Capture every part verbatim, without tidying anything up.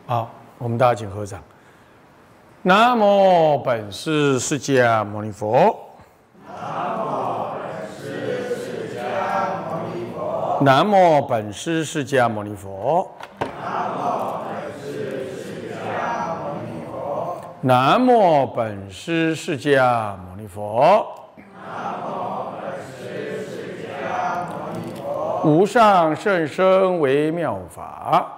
好，我们大家请合掌。南无本师释迦牟尼佛。 南无本师释迦牟尼佛。 南无本师释迦牟尼佛。南无本师释迦牟尼佛。无上甚深微妙法。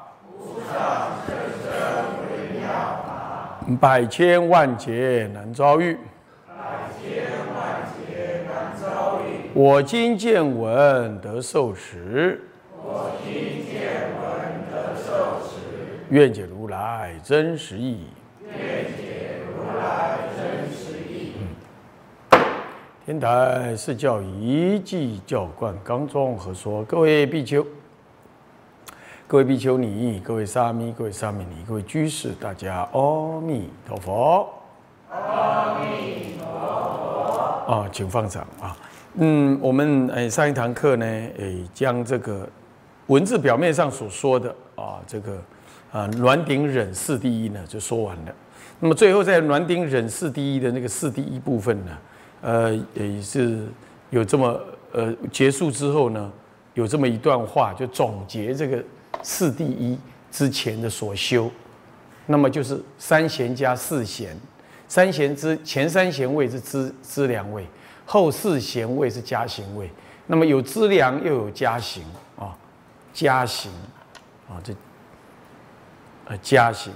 百千万劫难遭遇， 百千万劫难遭遇。 我今见闻得受持， 我今见闻得受持。 愿解如来真实义， 愿解如来真实义。 嗯、天台是教仪记教观纲中何说？各位比丘。各位比丘尼，各位沙弥，各位沙弥尼，各位居士，大家阿弥陀佛！ 阿弥陀佛！ 啊，请放掌啊！嗯，我们诶上一堂课呢，诶将这个文字表面上所说的啊，这个啊暖顶忍四第一呢就说完了。那么最后在暖顶忍四第一的那个四第一部分呢，呃也是有这么呃结束之后呢，有这么一段话，就总结这个。四第一之前的所修，那么就是三贤加四贤，三贤之前三贤位是资资粮位，后四贤位是加行位。那么有资粮又有加行啊，加行啊，这呃加行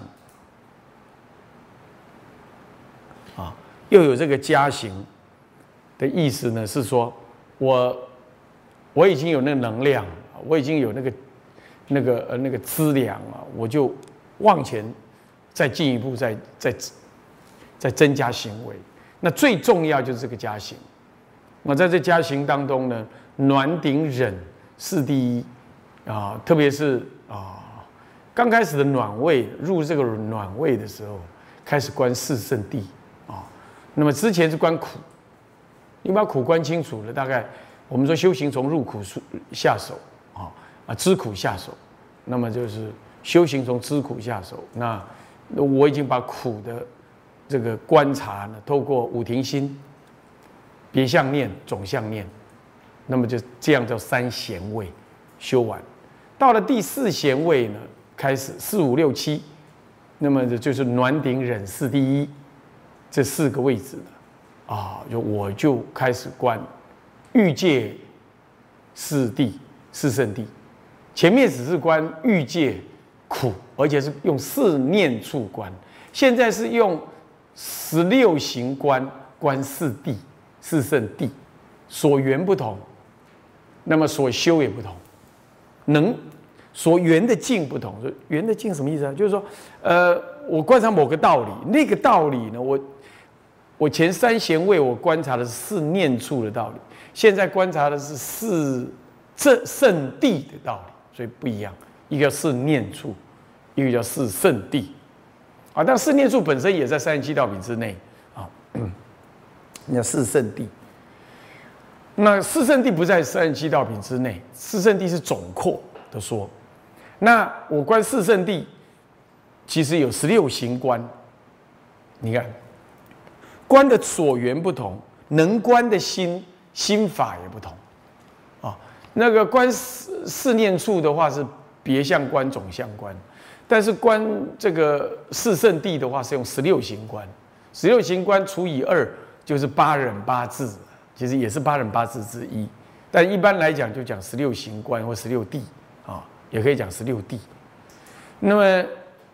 啊，又有这个加行的意思呢，是说我我已经有那个能量，我已经有那个。那个呃那个资粮啊，我就往前再进一步再再再增加行为。那最重要就是这个加行。那在这加行当中呢，暖顶忍是第一啊，特别是啊刚开始的暖位入这个暖位的时候，开始观四圣谛啊。那么之前是观苦，你把苦观清楚了，大概我们说修行从入苦下手啊。啊，知苦下手，那么就是修行从知苦下手。那我已经把苦的这个观察呢，透过五停心、别相念、总相念，那么就这样叫三贤位修完。到了第四贤位呢，开始四五六七，那么这就是暖顶忍四第一这四个位置了啊，就我就开始观欲界四谛、四圣谛。前面只是观欲界苦，而且是用四念处观，现在是用十六行观观四谛、四圣谛，所缘不同，那么所修也不同，能所缘的境不同。缘的境什么意思啊？就是说，呃，我观察某个道理，那个道理呢，我我前三贤位我观察的是四念处的道理，现在观察的是四正圣谛的道理。所以不一样，一个叫四念处，一个叫四圣谛，啊，但四念处本身也在三十七道品之内啊，那叫四圣谛。那四圣谛不在三十七道品之内，四圣谛是总括的说。那我观四圣谛，其实有十六行观，你看，观的所缘不同，能观的心心法也不同。那个观四四念处的话是别相观、总相观，但是观这个四圣谛的话是用十六行观，十六行观除以二就是八忍八智，其实也是八忍八智之一，但一般来讲就讲十六行观或十六谛啊，也可以讲十六谛。那么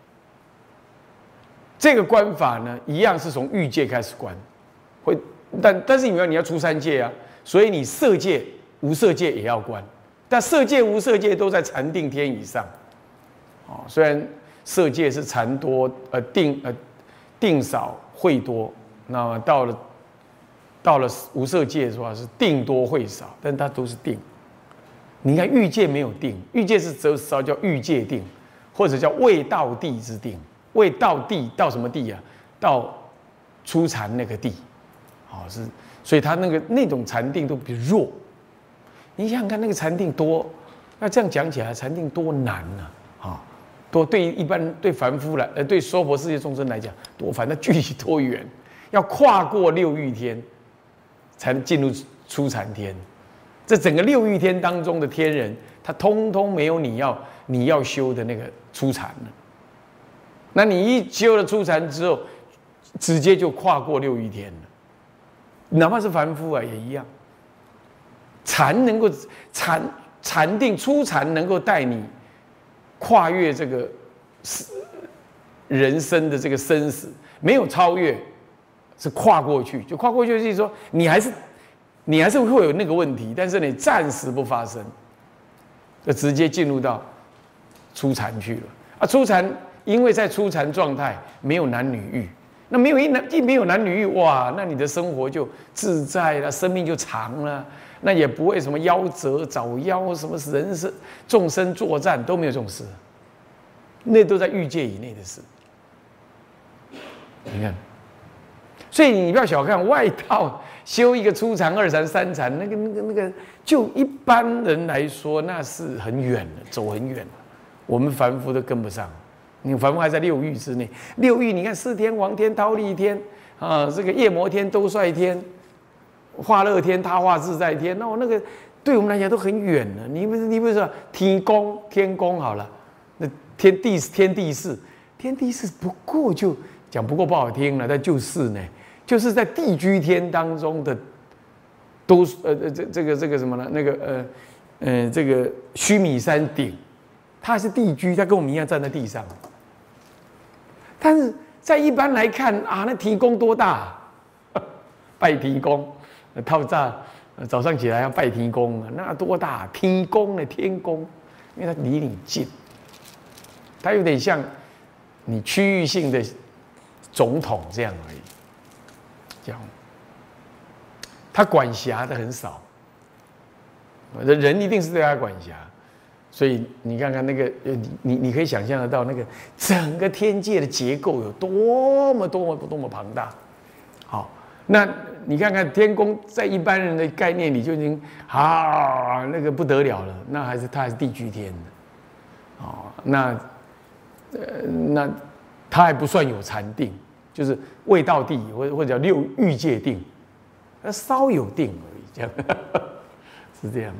这个观法呢，一样是从欲界开始观，会但但是你要你要出三界啊，所以你色界。无色界也要观，但色界、无色界都在禅定天以上。哦，虽然色界是禅多，呃定呃定少慧多，那么到了到了无色界的话是定多慧少，但它都是定。你看欲界没有定，欲界是则稍叫欲界定，或者叫未到地之定。未到地到什么地啊？到初禅那个地，哦是，所以它那个那种禅定都比较弱。你想想看，那个禅定多，那这样讲起来，禅定多难呢、啊？啊， 多对一般对凡夫来，呃，对娑婆世界众生来讲多烦，那距离多远？要跨过六欲天，才能进入初禅天。这整个六欲天当中的天人，他通通没有你要你要修的那个初禅了。那你一修了初禅之后，直接就跨过六欲天了。哪怕是凡夫啊，也一样。禅能够禅禅定初禅能够带你跨越这个人生的这个生死，没有超越，是跨过去。就跨过去就是说，你还是你还是会有那个问题，但是你暂时不发生，就直接进入到初禅去了。啊，初禅因为在初禅状态没有男女欲。那没有一男一没有男女欲，哇，那你的生活就自在了，生命就长了，那也不会什么夭折、早夭，什么人生众生作战都没有这种事，那都在欲界以内的事。你看，所以你不要小看外道修一个初禅、二禅、三禅，那个、那个、那个，就一般人来说，那是很远的，走很远了，我们凡夫都跟不上。你凡夫还在六欲之内，六欲你看四天王天、忉利天啊，这个夜摩天、兜率天、化乐天、他化自在天，那我那个对我们来讲都很远了。你不是你不是说天宫天宫好了，那天地天地寺，天地寺不过就讲不过不好听了，但就是呢，就是在地居天当中的都呃呃这这个这个什么呢？那个呃呃这个须弥山顶。他是地居，他跟我们一样站在地上，但是在一般来看啊，那提公多大、啊？拜提公，套炸，早上起来要拜提公，那多大？提公呢？天宫，因为他离你近，他有点像你区域性的总统这样而已，这样，他管辖的很少，人一定是对他管辖。所以你看看那个，你你你可以想象得到那个整个天界的结构有多么多么多么庞大。好，那你看看天宫，在一般人的概念里就已经啊那个不得了了，那还是它还是地居天的，哦，那呃那它还不算有禅定，就是未到地或或者叫六欲界定，那稍有定而已，这样是这样。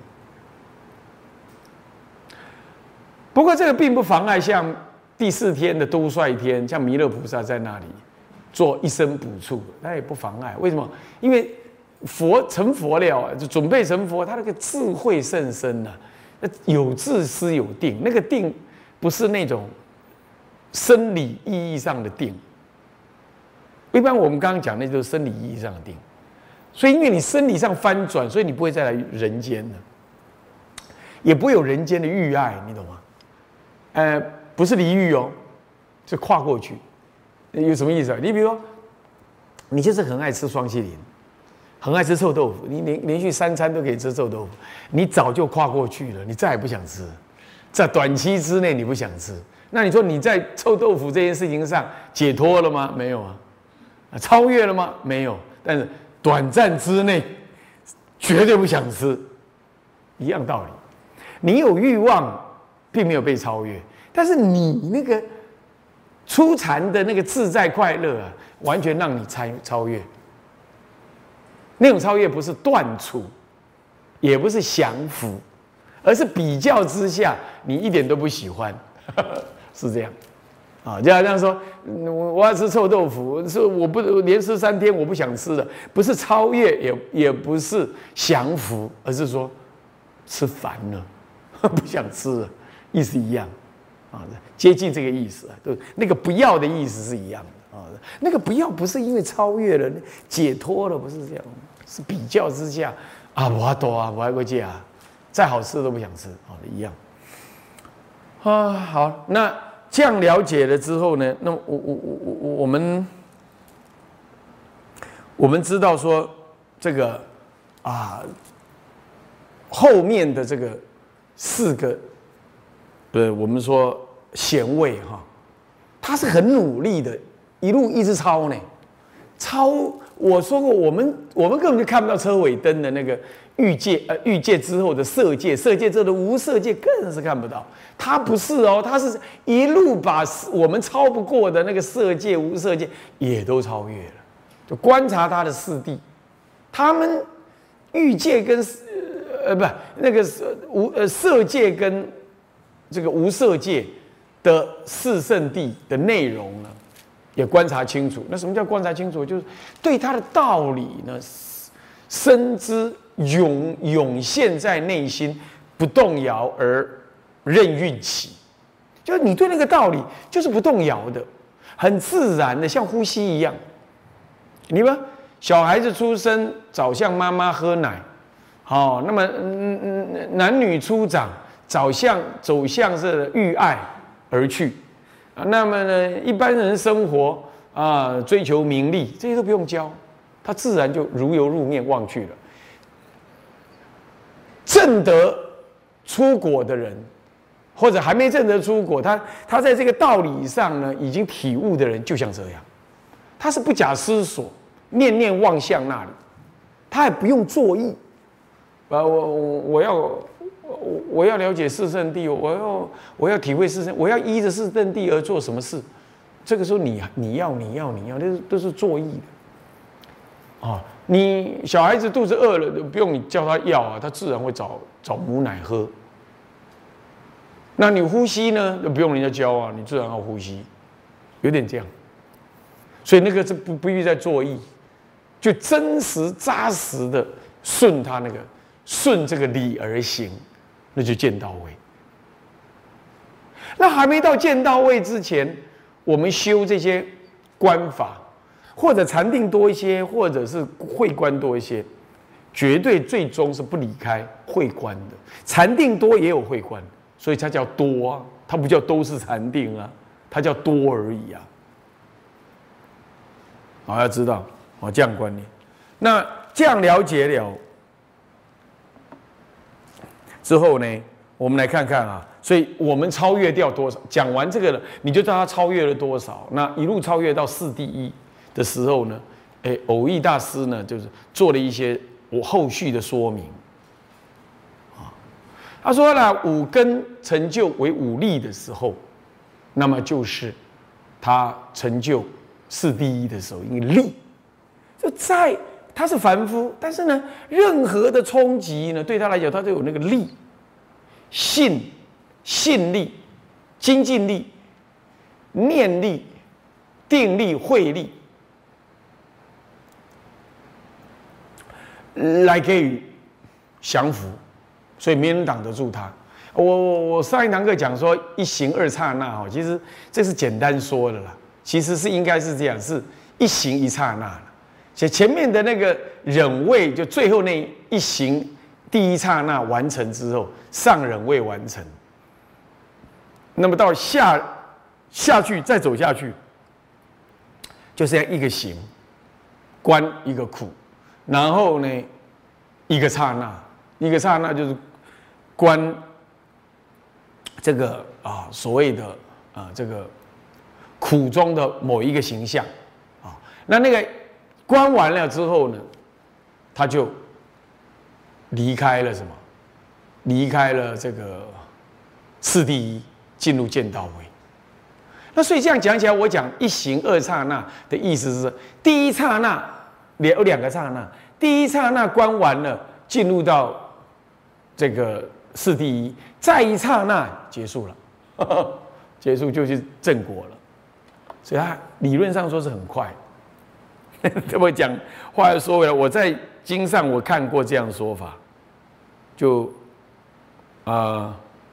不过这个并不妨碍，像第四天的兜率天，像弥勒菩萨在那里做一生补处，那也不妨碍。为什么？因为佛成佛了，就准备成佛，他那个智慧甚深呐、啊，有智思有定，那个定不是那种生理意义上的定。一般我们刚刚讲那就是生理意义上的定，所以因为你生理上翻转，所以你不会再来人间了，也不会有人间的欲爱，你懂吗？呃，不是离欲哦，是跨过去。有什么意思啊？你比如说，你就是很爱吃双淇淋，很爱吃臭豆腐，你连连续三餐都可以吃臭豆腐，你早就跨过去了，你再也不想吃，在短期之内你不想吃。那你说你在臭豆腐这件事情上解脱了吗？没有啊。超越了吗？没有。但是短暂之内绝对不想吃，一样道理。你有欲望，并没有被超越，但是你那个初禅的那个自在快乐啊，完全让你超超越。那种超越不是断除，也不是降服，而是比较之下，你一点都不喜欢，是这样。啊，就好像说，我要吃臭豆腐，是我不连吃三天，我不想吃了，不是超越，也也不是降服，而是说吃烦了，不想吃了，意思一样，啊，接近这个意思啊，对，那个不要的意思是一样的啊，那个不要不是因为超越了、解脱了，不是这样，是比较之下啊，我多啊，我还会戒啊，再好吃都不想吃，啊，一样。啊，好，那。这样了解了之后呢，那我我我我我们我们知道说这个啊后面的这个四个呃我们说贤位哈，他是很努力的，一路一直抄呢，抄我说过，我们我们根本就看不到车尾灯的那个欲界，呃，欲界之后的色界，色界之后的无色界更是看不到。它不是哦，它是一路把我们超不过的那个色界、无色界也都超越了。就观察它的四谛，他们欲界跟呃不那个无呃色界跟这个无色界的四圣谛的内容呢，也观察清楚。那什么叫观察清楚？就是对它的道理呢，深知涌涌现在内心，不动摇而任运起。就是你对那个道理就是不动摇的，很自然的，像呼吸一样。你们小孩子出生早向妈妈喝奶，好、哦，那么嗯嗯男女初长早向走向是欲爱而去，啊，那么呢一般人生活啊追求名利，这些都不用教，他自然就如油入面忘去了。证得出果的人，或者还没证得出果，他他在这个道理上呢已经体悟的人，就像这样，他是不假思索。念念望向那里，他也不用作意。啊，我我我要我我要了解四圣谛，我要我要体会四圣，我要依着四圣谛而做什么事？这个时候你你要你要你要，这是都是作意的。啊，你小孩子肚子饿了，不用你叫他要啊，他自然会找找母奶喝。那你呼吸呢，就不用人家教啊，你自然要呼吸，有点这样。所以那个是不不必再作意。就真实扎实的顺他那个顺这个理而行，那就见到位。那还没到见到位之前，我们修这些观法，或者禅定多一些，或者是慧观多一些，绝对最终是不离开慧观的。禅定多也有慧观，所以它叫多啊，它不叫都是禅定啊，它叫多而已啊。好，要知道。哦，这样观念，那这样了解了之后呢，我们来看看啊，所以我们超越掉多少？讲完这个了，你就知道他超越了多少。那一路超越到四第一的时候呢，哎，偶益大师呢，就是做了一些我后续的说明。啊，他说呢，五根成就为五力的时候，那么就是他成就四第一的时候，因为力。就在他是凡夫，但是呢，任何的冲击呢，对他来讲，他都有那个力、信、信力、精进力、念力、定力、慧力，来给予降服，所以没人挡得住他。我我我上一堂课讲说一行二刹那哈，其实这是简单说的啦，其实是应该是这样，是一行一刹那。所以前面的那个忍位，就最后那一行第一刹那完成之后，上忍位完成。那么到下下去再走下去，就是要一个行，观一个苦，然后呢一个刹那，一个刹那就是观这个啊所谓的啊这个苦中的某一个形象啊，那那个。观完了之后呢，他就离开了什么？离开了这个次第一，进入见道位。那所以这样讲起来，我讲一行二刹那的意思是，第一刹那有两个刹那，第一刹那观完了，进入到这个次第一，再一刹那结束了，呵呵结束就去正果了。所以他理论上说是很快。这么讲，话又说回来，我在经上我看过这样说法，就啊、呃，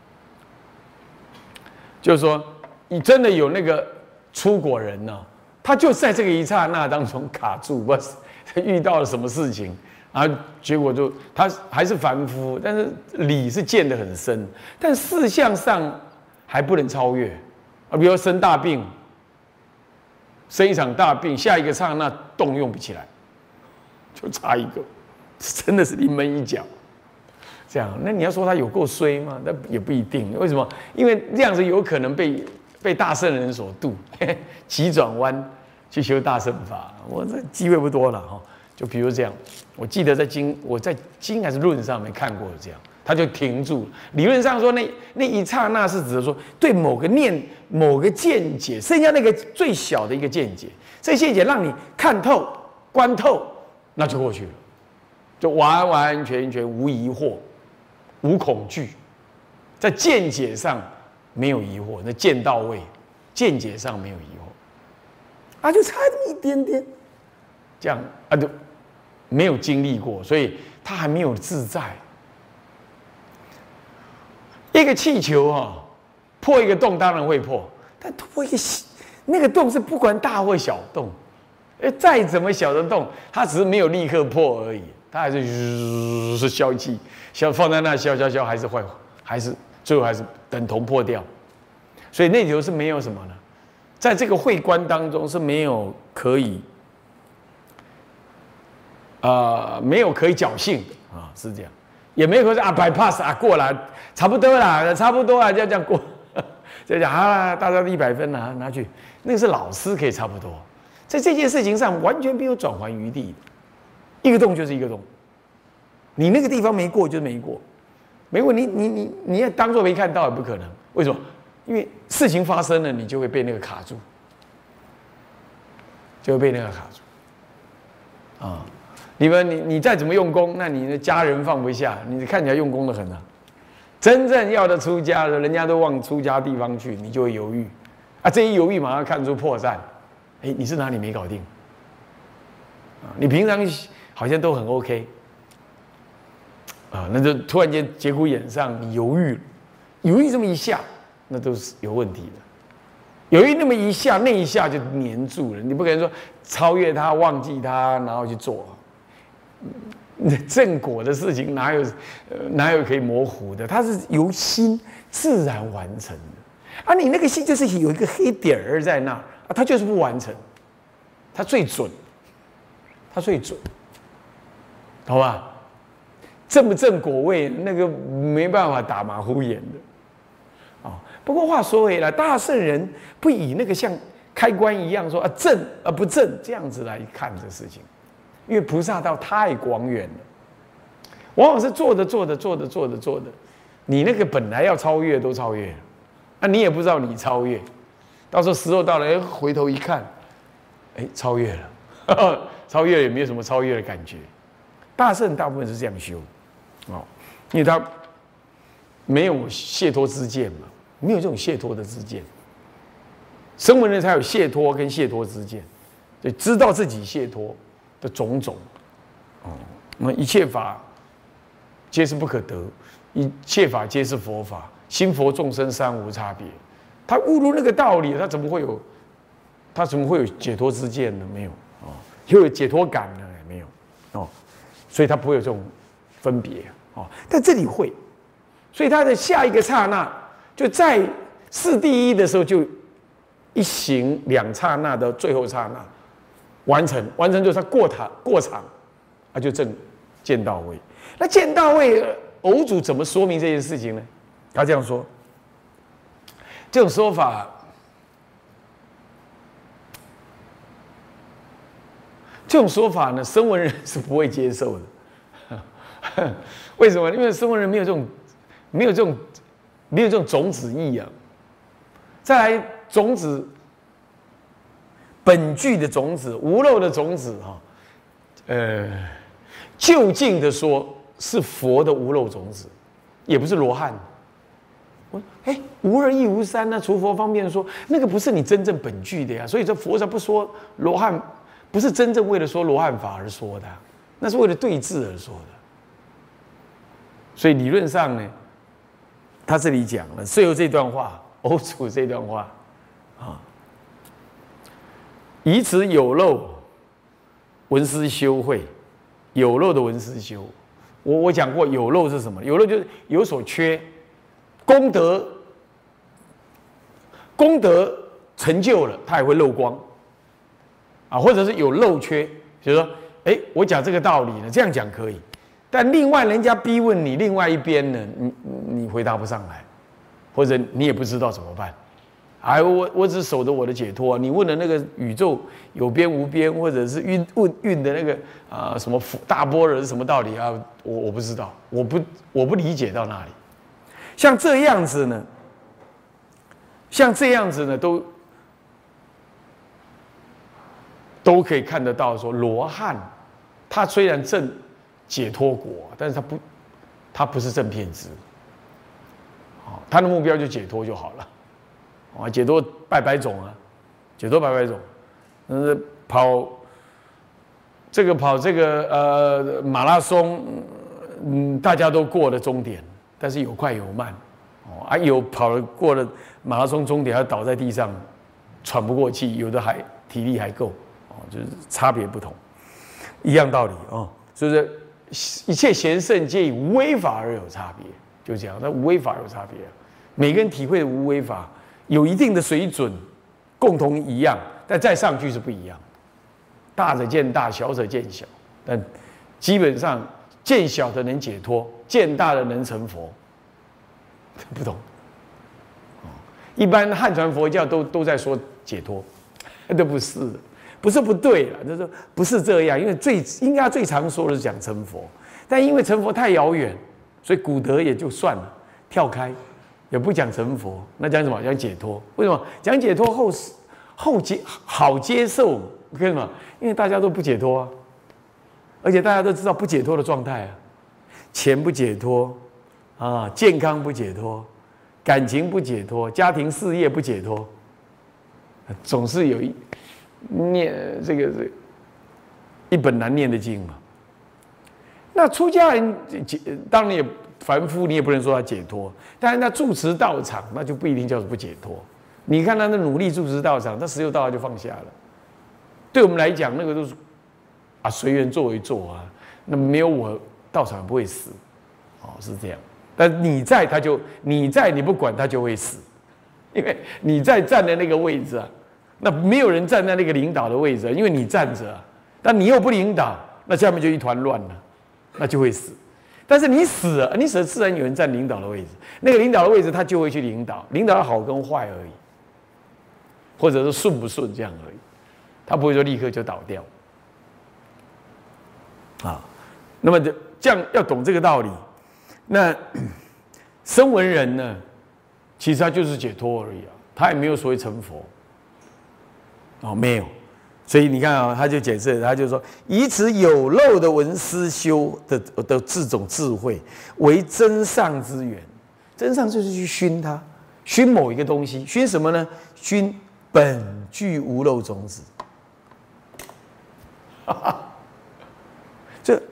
就是说，你真的有那个出果人呢、啊，他就在这个一刹那当中卡住，不是遇到了什么事情，然后结果就他还是凡夫，但是理是见得很深，但事项上还不能超越啊，比如生大病。生一场大病，下一个刹那动用不起来，就差一个，真的是临门一脚。这样，那你要说他有够衰吗？那也不一定。为什么？因为这样子有可能被被大圣人所度，急转弯， 去修大乘法，我这机会不多了哈。就比如这样，我记得在经我在经还是论上面看过这样，他就停住了。理论上说那那一刹那是指的说对某个念某个见解，剩下那个最小的一个见解，这见解让你看透观透，那就过去了，就完完全全无疑惑、无恐惧，在见解上没有疑惑，那见到位，见解上没有疑惑，啊，就差这么一点点，这样啊就没有经历过，所以他还没有自在。一个气球啊，破一个洞当然会破，但破一个那个洞是不管大或小洞，哎，再怎么小的洞，它只是没有立刻破而已，它还是是消气，消放在那消消消，还是坏，还是最后还是等同破掉。所以那里头是没有什么呢，在这个会观当中是没有可以。呃，没有可以侥幸的啊，是这样，也没有说啊 bypass 啊过了，差不多啦，差不多啊，就这样过，就讲啊，大家的一百分拿拿去，那个是老师可以差不多，在这件事情上完全没有转圜余地，一个洞就是一个洞，你那个地方没过就是没过，没过你你你你要当做没看到也不可能，为什么？因为事情发生了，你就会被那个卡住，就会被那个卡住，啊。你们你你再怎么用功，那你的家人放不下，你看起来用功的很啊。真正要的出家的，人家都往出家地方去，你就会犹豫，啊，这一犹豫马上看出破绽，哎，你是哪里没搞定？啊，你平常好像都很 OK， 啊，那就突然间节骨眼上你犹豫了，犹豫这么一下，那都是有问题的。犹豫那么一下，那一下就黏住了，你不可能说超越他、忘记他，然后去做。正果的事情哪有呃哪有可以模糊的？它是由心自然完成的。啊，你那个心就是有一个黑点儿在那，啊，它就是不完成，它最准，它最准，好吧？正不正果位那个没办法打马虎眼的，啊。不过话说回来，大圣人不以那个像开关一样说啊正啊不正这样子来看这事情。因为菩萨道太广远了，往往是做着做着做着做着做着，你那个本来要超越都超越了，啊，你也不知道你超越，到时候时候到了，哎，回头一看，哎，超越了，呵呵超越了也没有什么超越的感觉。大圣大部分是这样修，哦，因为他没有解脱之见嘛，没有这种解脱的之见，声闻人才有解脱跟解脱之见，所以知道自己解脱。的种种，哦，那一切法皆是不可得，一切法皆是佛法，心佛众生三无差别。他悟入那个道理，他怎么会有？他怎么会有解脱之见呢？没有哦，又有解脱感呢？也没有哦，所以他不会有这种分别哦。但这里会，所以他的下一个刹那，就在四第一的时候，就一行两刹那的最后刹那。完成，完成就是他过场过场，啊，就正见到位。那见到位，偶主怎么说明这件事情呢？他这样说，这种说法，这种说法呢，声闻人是不会接受的。为什么？因为声闻人没有这种，没有这种，没有这种种子意啊。再来，种子。本具的种子，无漏的种子，哈，呃，就近的说是佛的无漏种子，也不是罗汉。我哎，无二亦无三呢、啊，除佛方便说，那个不是你真正本具的呀。所以这佛才不说罗汉，不是真正为了说罗汉法而说的，那是为了对治而说的。所以理论上呢，他这里讲了，最后这段话，欧楚这段话，啊。以此有漏闻思修慧，有漏的闻思修，我我讲过有漏是什么？有漏就是有所缺，功德功德成就了，它也会漏光啊，或者是有漏缺，比如说，哎，我讲这个道理呢，这样讲可以，但另外人家逼问你另外一边呢，你你回答不上来，或者你也不知道怎么办哎，我我只守着我的解脱。你问的那个宇宙有边无边，或者是运运运的那个啊、呃、什么大般若是什么道理啊？我我不知道，我不我不理解到那里。像这样子呢，像这样子呢，都都可以看得到说，罗汉他虽然证解脱果，但是他不他不是正遍知，哦，他的目标就解脱就好了。啊，解脱百百种啊，解脱百百种，嗯，跑这个跑这个呃马拉松，嗯，大家都过了终点，但是有快有慢，哦啊，有跑了过了马拉松终点，还倒在地上喘不过气，有的还体力还够，哦，就是差别不同，一样道理哦，所以说一切贤圣皆以无为法而有差别，就这样，那无为法有差别，每个人体会的无为法。有一定的水准，共同一样，但再上去是不一样。大者见大，小者见小，但基本上见小的能解脱，见大的能成佛，不同。一般汉传佛教都都在说解脱，都不是，不是不对了，就是不是这样。因为最应该最常说的是讲成佛，但因为成佛太遥远，所以古德也就算了，跳开。也不讲成佛，那讲什么？讲解脱。为什么讲解脱后后接好接受？为什么？因为大家都不解脱啊，而且大家都知道不解脱的状态啊，钱不解脱啊，健康不解脱，感情不解脱，家庭事业不解脱，总是有一念这个这一本难念的经嘛。那出家人当然也。凡夫你也不能说他解脱，但是他住持道场，那就不一定叫做不解脱。你看他的努力住持道场，他十六道就放下了。对我们来讲，那个都是啊随缘作为做啊，那没有我道场不会死，哦是这样。但你在他就你在你不管他就会死，因为你在站的那个位置啊，那没有人站在那个领导的位置，因为你站着，但你又不领导，那下面就一团乱了，那就会死。但是你死了，你死了自然有人占领导的位置，那个领导的位置他就会去领导，领导的好跟坏而已，或者是顺不顺这样而已，他不会说立刻就倒掉。啊，那么这样要懂这个道理，那声闻人呢，其实他就是解脱而已啊，他也没有所谓成佛，哦，没有。所以你看啊、哦，他就解释，他就说，以此有漏的闻思修的的这种智慧，为真上之源。真上就是去熏它，熏某一个东西，熏什么呢？熏本具无漏种子。这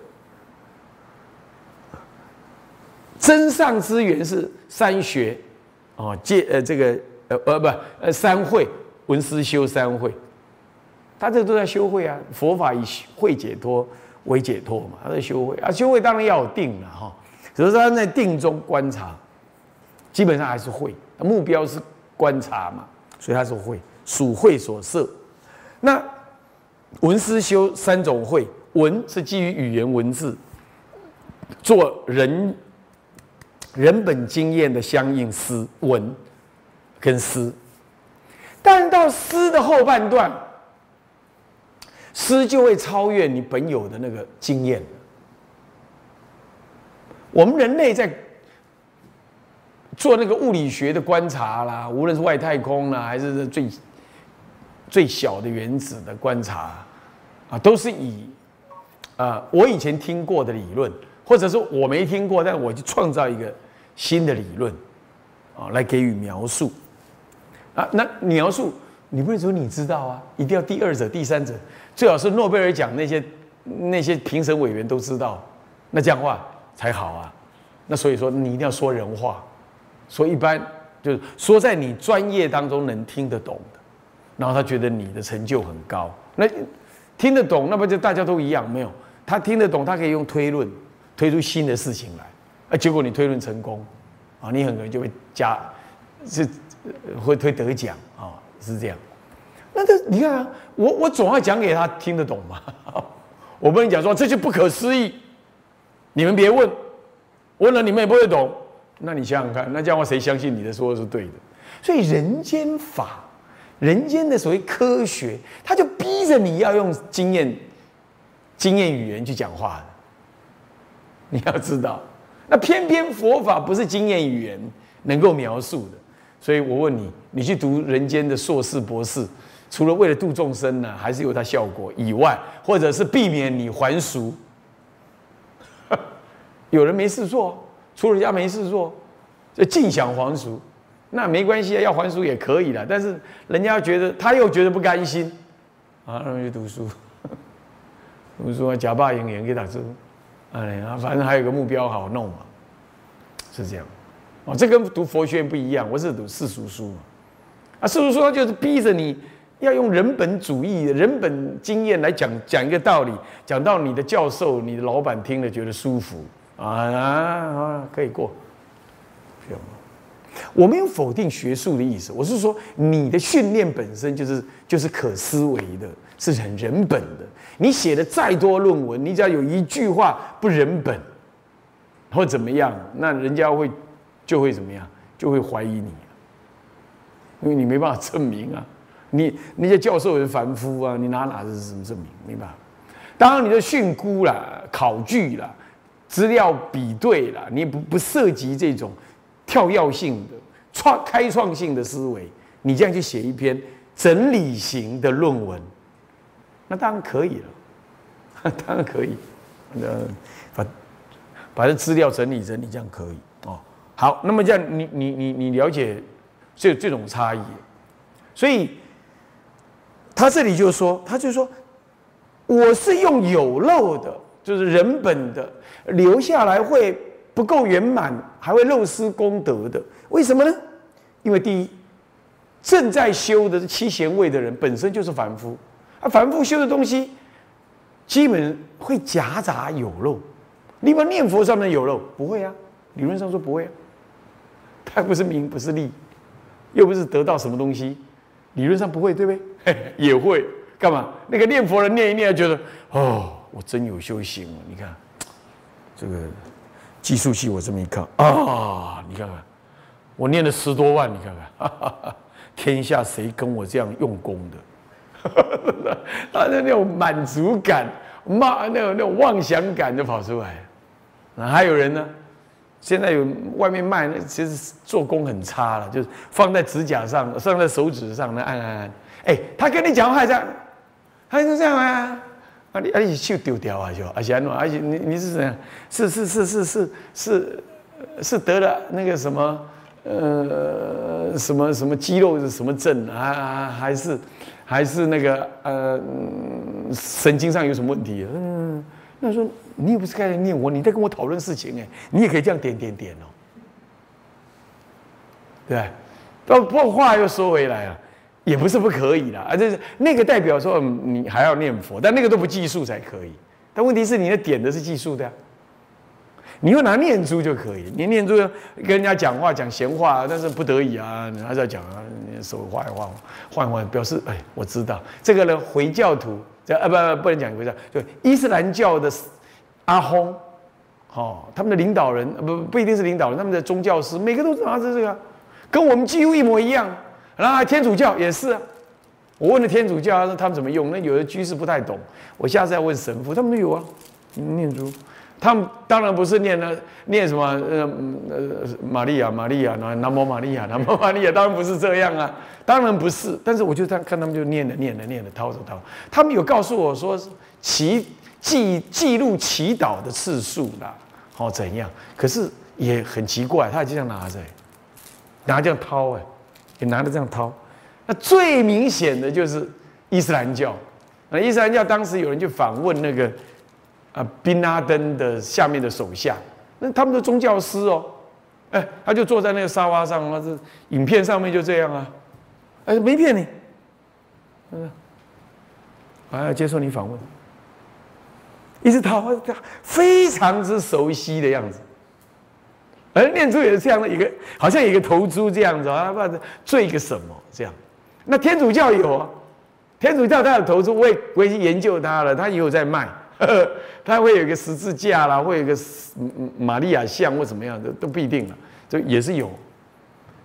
真上之源是三学，哦，戒呃这个呃呃不呃三会，闻思修三会。他这都在修慧啊，佛法以慧解脱为解脱嘛，他在修慧啊，修慧当然要有定了哈，只是他在定中观察，基本上还是慧，目标是观察嘛，所以他是慧，属慧所摄。那闻思修三种慧，闻是基于语言文字，做人人本经验的相应思闻跟思，但到思的后半段。思就会超越你本有的那个经验。我们人类在做那个物理学的观察啦，无论是外太空啦，还是最最小的原子的观察啊，都是以啊、呃、我以前听过的理论，或者是我没听过，但我就创造一个新的理论啊来给予描述啊。那描述你不能说你知道啊，一定要第二者、第三者。最好是诺贝尔奖那些那些评审委员都知道，那这样的话才好啊。那所以说你一定要说人话，说一般就是说在你专业当中能听得懂的，然后他觉得你的成就很高，那听得懂，那不就大家都一样？没有，他听得懂，他可以用推论推出新的事情来，啊，结果你推论成功，啊，你很可能就会加是会会得奖啊，是这样。那这你看啊，我我总要讲给他听得懂嘛，我不能讲说这就不可思议，你们别问，问了你们也不会懂。那你想想看，那这样的话谁相信你的说的是对的？ 所以人间法，人间的所谓科学，他就逼着你要用经验、经验语言去讲话的。你要知道，那偏偏佛法不是经验语言能够描述的。所以我问你，你去读人间的硕士、博士，除了为了度众生呢，还是有它效果以外，或者是避免你还俗。有人没事做，出了家没事做，就尽想还俗。那没关系啊，要还俗也可以的，但是人家觉得他又觉得不甘心，啊，让他去读书，读书啊，假扮演员给打字，哎，反正还有个目标好弄嘛，是这样。哦，这跟读佛学院不一样，我是读世俗书嘛，啊，世俗书它就是逼着你要用人本主义、人本经验来讲讲一个道理，讲到你的教授、你的老板听了觉得舒服啊啊，可以过，不用。我没有否定学术的意思，我是说你的训练本身就是就是可思维的，是很人本的。你写的再多论文，你只要有一句话不人本，或怎么样，那人家会就会怎么样，就会怀疑你，因为你没办法证明啊。你那些教授是凡夫啊，你哪哪是什么证明？没办法。当然你的训诂啦、考据啦、资料比对啦，你不不涉及这种跳跃性的、创开创性的思维，你这样去写一篇整理型的论文，那当然可以了，当然可以。呃，把把这资料整理整理，这样可以哦。好，那么这样你你你你了解这这种差异，所以他这里就说，他就说，我是用有漏的，就是人本的留下来会不够圆满，还会漏失功德的。为什么呢？因为第一，正在修的七贤位的人本身就是凡夫，啊，凡夫修的东西基本会夹杂有漏。你把念佛上面有漏不会啊？理论上说不会啊，它不是名，不是利，又不是得到什么东西，理论上不会，对不对？也会干嘛？那个念佛人念一念，觉得哦，我真有修行啊！你看这个计数器，我这么一看啊，你看看我念了十多万，你看看，哈哈哈，天下谁跟我这样用功的？他的那种满足感、骂那种那种妄想感就跑出来。那还有人呢？现在有外面卖，那其实做工很差了，就是放在指甲上，放在手指上，那按按按。哎，他跟你讲话还这样，他是这样啊？啊，你啊你手丢掉啊就，而且安而且你你是怎样？是是是是是是是得了那个什么呃什么什么肌肉是什么症啊？还是还是那个呃神经上有什么问题？嗯，那说你又不是该来念我，你在跟我讨论事情哎，你也可以这样点点点哦，对吧？不过话又说回来啊。也不是不可以啦，啊，就是那个代表说你还要念佛，但那个都不计数才可以。但问题是你的点的是计数的、啊，你又拿念珠就可以，你念珠跟人家讲话讲闲话，但是不得已啊，你还是要讲啊，你手画一画，换换表示哎，我知道这个人回教徒，这啊不不不能讲回教，就伊斯兰教的阿訇，哦，他们的领导人不不一定是领导人，他们的宗教师每个都拿着这个，跟我们几乎一模一样。然后天主教也是啊，我问了天主教他们怎么用，那有的居士不太懂，我下次要问神父，他们都有啊，念珠，他们当然不是念了念什么呃呃玛利亚玛利亚南无玛利亚南无玛利亚，当然不是这样啊，当然不是，但是我就看看他们就念了念了念了叨着叨，他们有告诉我说祈记记录祈祷的次数啦，好、哦、怎样，可是也很奇怪，他就这样拿着，拿这样掏哎。也拿着这样掏，那最明显的就是伊斯兰教。那伊斯兰教当时有人去访问那个啊宾拉登的下面的手下，那他们的宗教师哦，哎，他就坐在那个沙发上，那是影片上面就这样啊，哎，没骗你，嗯，我要接受你访问，一直掏，非常之熟悉的样子。而念珠也是这样的一个，好像有一个头珠这样子啊，不知道缀一个什么这样。那天主教有啊，天主教它有头珠，我也我也去研究它了，它也有在卖，呵呵，它会有一个十字架啦，会有一个玛利亚像或怎么样的都不一定了，这也是有。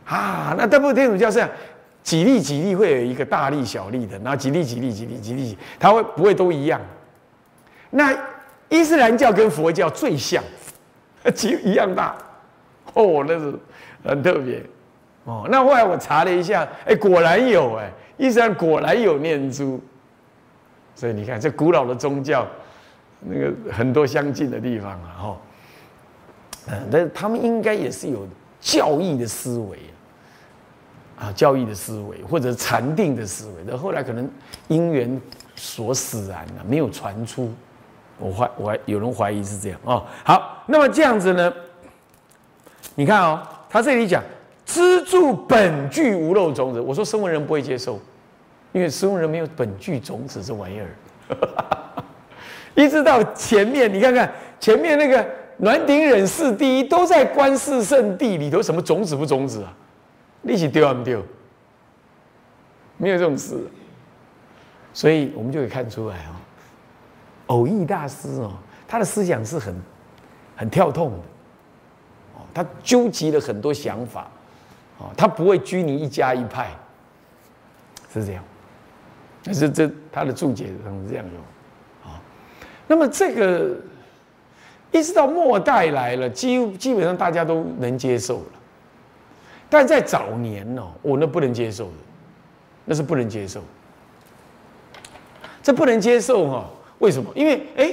啊，那大部分天主教是这样，几粒几粒会有一个大粒小粒的，然后几粒几粒几粒几粒，它会不会都一样？那伊斯兰教跟佛教最像，几一样大，哦，那是很特别哦。那后来我查了一下，哎，果然有哎，伊斯兰果然有念珠，所以你看这古老的宗教，那个很多相近的地方啊，哈、哦，嗯，但是他们应该也是有教义的思维啊，教义的思维或者禅定的思维，但后来可能因缘所使然啊，没有传出。我怀我还有人怀疑是这样哦。好，那么这样子呢？你看哦，他这里讲资助本具无漏种子，我说声闻人不会接受，因为声闻人没有本具种子这玩意儿。一直到前面，你看看前面那个暖顶忍四第一都在观世圣地里头，什么种子不种子啊？你是丢还不丢？没有这种事，所以我们就可以看出来哦。偶益大师哦，他的思想是很很跳痛的，哦，他纠集了很多想法，哦，他不会拘泥一家一派，是这样。但是这他的注解上是这样用，啊，那么这个一直到末代来了，基基本上大家都能接受了，但在早年哦，我那不能接受的，那是不能接受，这不能接受哈、哦。为什么？因为哎，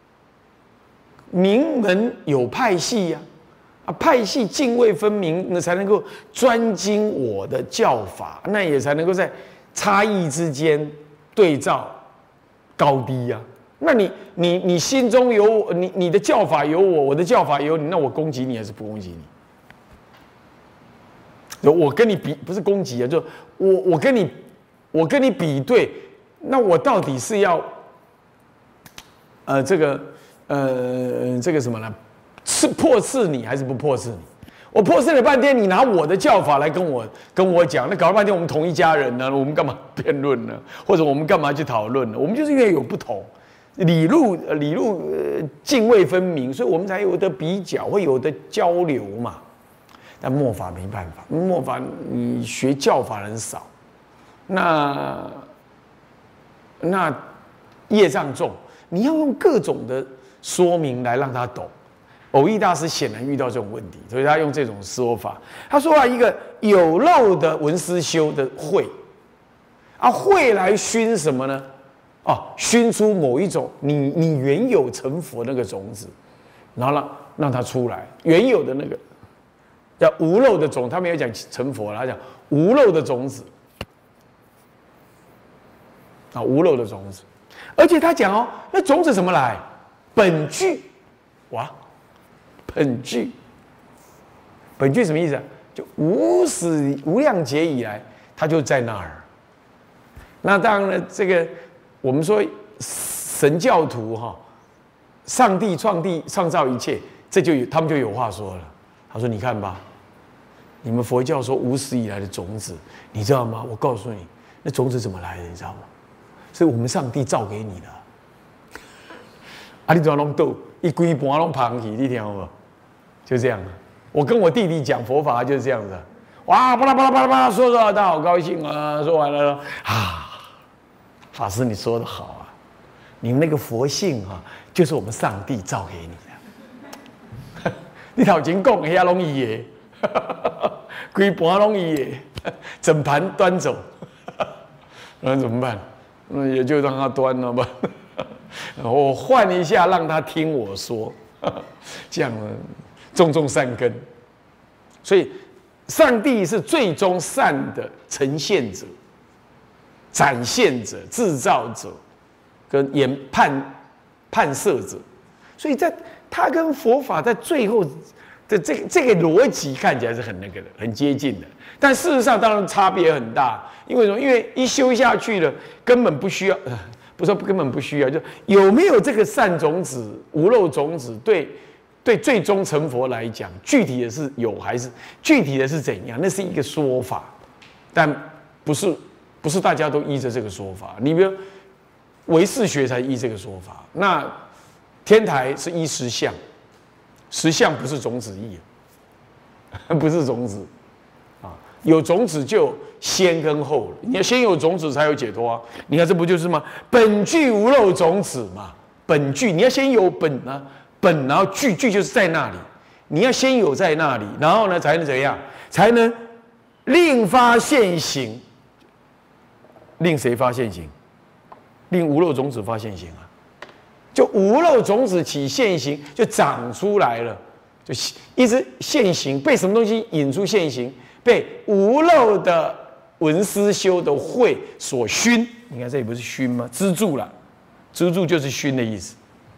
名门有派系呀、啊，啊，派系泾渭分明，那才能够专精我的教法，那也才能够在差异之间对照高低呀、啊。那你你你心中有我，你你的教法有我，我的教法有你，那我攻击你还是不攻击你？我跟你比不是攻击啊，就我我跟你我跟你比对，那我到底是要？呃，这个，呃，这个什么呢？是破斥你还是不破斥你？我破斥了半天，你拿我的教法来跟我跟我讲，那搞了半天我们同一家人呢，我们干嘛辩论呢？或者我们干嘛去讨论呢？我们就是因为有不同，理路理路呃泾渭分明，所以我们才有的比较，会有的交流嘛。但末法没办法，末法你学教法人少，那那业障重。你要用各种的说明来让他懂。偶益大师显然遇到这种问题，所以他用这种说法。他说啊，一个有漏的文思修的慧，啊，慧来熏什么呢？哦，熏出某一种你你原有成佛那个种子，然后让让它出来，原有的那个叫无漏的种，他没有讲成佛，他讲无漏的种子啊，无漏的种子。而且他讲哦，那种子怎么来？本具，哇，本具，本具什么意思啊？就无始无量劫以来，它就在那儿。那当然了，这个我们说神教徒哈，上帝创地创造一切，这就有他们就有话说了。他说：“你看吧，你们佛教说无始以来的种子，你知道吗？我告诉你，那种子怎么来的？你知道吗？”是我们上帝造给你的，啊！你怎么弄豆？一规半弄旁起，你听好不？就这样。我跟我弟弟讲佛法就是这样子。哇，巴拉巴拉巴拉巴拉，说说，他好高兴啊！说完了说啊，法师你说的好啊，你们那个佛性啊，就是我们上帝造给你的。你头前讲的遐拢伊的，规盘拢伊的，整盘端走，那怎么办？那也就让他端了吧，我换一下，让他听我说，这样呢，种种善根。所以，上帝是最终善的呈现者、展现者、制造者，跟研判判设者。所以在他跟佛法在最后的这个这个逻辑看起来是很那个的，很接近的。但事实上，当然差别很大。因为什么？因为一修下去了，根本不需要，呃、不是说根本不需要，就有没有这个善种子、无漏种子，对对最终成佛来讲，具体的是有还是具体的是怎样？那是一个说法，但不是不是大家都依着这个说法。你比如唯识学才依这个说法，那天台是依实相，实相不是种子义，不是种子啊。 有种子就有先跟后了。你要先有种子才有解脱啊！你看这不就是吗？本具无漏种子嘛，本具你要先有本啊，本然后具具就是在那里，你要先有在那里，然后呢才能怎样？才能令发现行。令谁发现行？令无漏种子发现行啊！就无漏种子起现行，就长出来了，就一直现行，被什么东西引出现行？被无漏的闻思修的慧所熏。你看这里不是熏吗？资助了，资助就是熏的意思。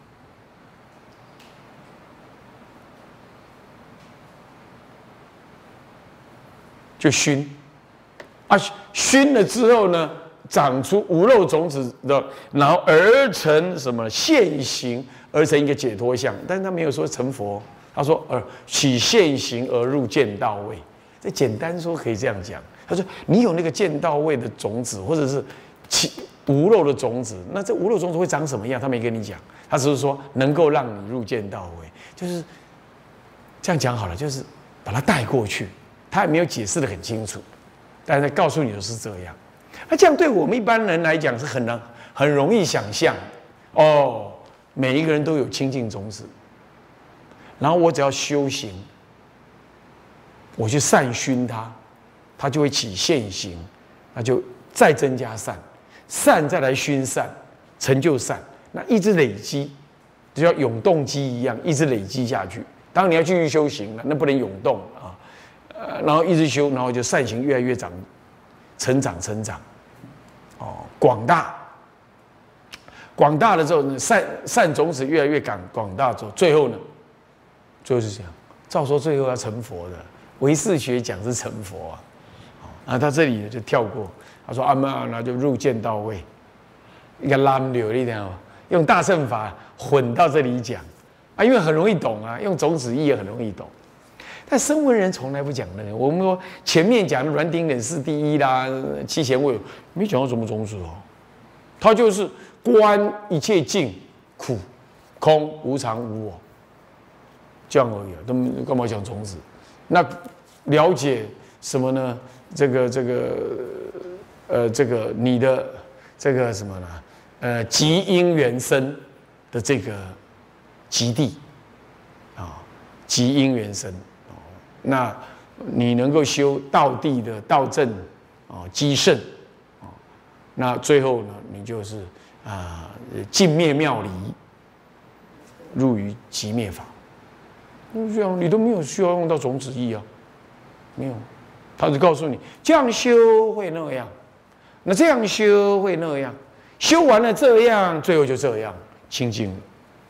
就熏啊，熏了之后呢？长出无漏种子的，然后而成什么现行，而成一个解脱相。但是他没有说成佛，他说呃起现行而入见道位。这简单说可以这样讲。他说你有那个见道位的种子，或者是起无漏的种子，那这无漏种子会长什么样？他没跟你讲，他只是说能够让你入见道位，就是这样讲好了，就是把它带过去。他也没有解释得很清楚，但是告诉你的是这样。那这样对我们一般人来讲是很难、很容易想象哦。每一个人都有清净种子，然后我只要修行，我去善熏它，它就会起现行，那就再增加善，善再来熏善，成就善，那一直累积，就像永动机一样，一直累积下去。当然你要继续修行了，那不能永动啊，呃，然后一直修，然后就善行越来越长，成长成长。哦，广大，广大了之后呢，善善种子越来越广广大之后，最后呢，最后是这样。照说最后要成佛的，唯识学讲是成佛啊。啊，他这里呢就跳过，他说阿妈那就入见到位，一个烂流一点哦，用大乘法混到这里讲啊，因为很容易懂啊，用种子义也很容易懂。但声闻人从来不讲那个，我们说前面讲的软顶忍四第一啦，七贤位没讲到什么种子哦，他就是观一切境苦、空、无常、无我，这样而已啊，都干嘛讲种子？那了解什么呢？这个这个呃，这个你的这个什么呢？呃，极因缘生的这个极地啊，极因缘生。那你能够修道地的道正啊，积圣啊，那最后呢，你就是啊尽灭妙离，入于极灭法。这样你都没有需要用到种子义啊，没有，他只告诉你这样修会那样，那这样修会那样，修完了这样，最后就这样清净了，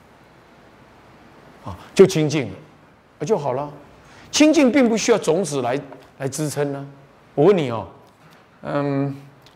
啊，就清净了，那就好了。清净并不需要种子来来支撑呢。我问你哦，嗯，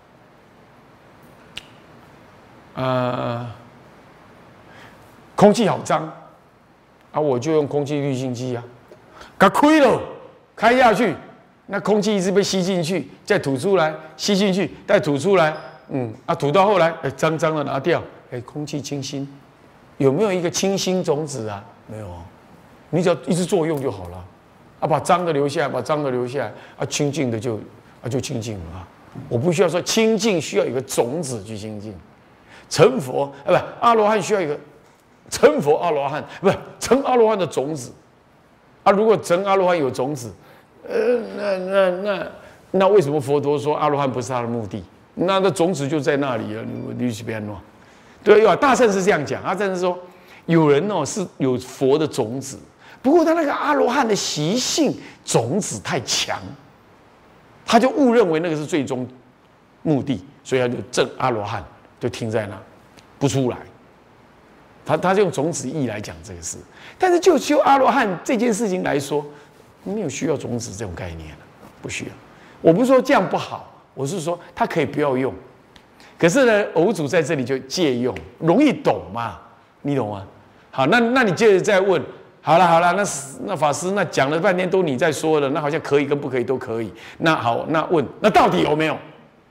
呃，空气好脏啊，我就用空气滤净机啊，给它开了，开下去，那空气一直被吸进去，再吐出来，吸进去，再吐出来，嗯啊，吐到后来，哎，脏脏的拿掉，哎，空气清新，有没有一个清新种子啊？没有哦，你只要一直作用就好了。啊，把脏的留下来，把脏的留下来，啊，清净的就啊就清净了啊。我不需要说清净需要有一个种子去清净，成佛啊不，阿罗汉需要一个成佛阿罗汉，不成阿罗汉的种子啊。如果成阿罗汉有种子，呃，那那那那为什么佛陀说阿罗汉不是他的目的？那那种子就在那里啊，你去别弄。对吧？大乘是这样讲，阿乘是说有人哦是有佛的种子。不过他那个阿罗汉的习性种子太强，他就误认为那个是最终目的，所以他就证阿罗汉就停在那不出来。他他就用种子义来讲这个事，但是就修阿罗汉这件事情来说，没有需要种子这种概念了，不需要。我不是说这样不好，我是说他可以不要用。可是呢，偶主在这里就借用，容易懂嘛，你懂吗？好，那那你接着再问。好了好了，那那法师那讲了半天都你在说了，那好像可以跟不可以都可以。那好，那问那到底有没有？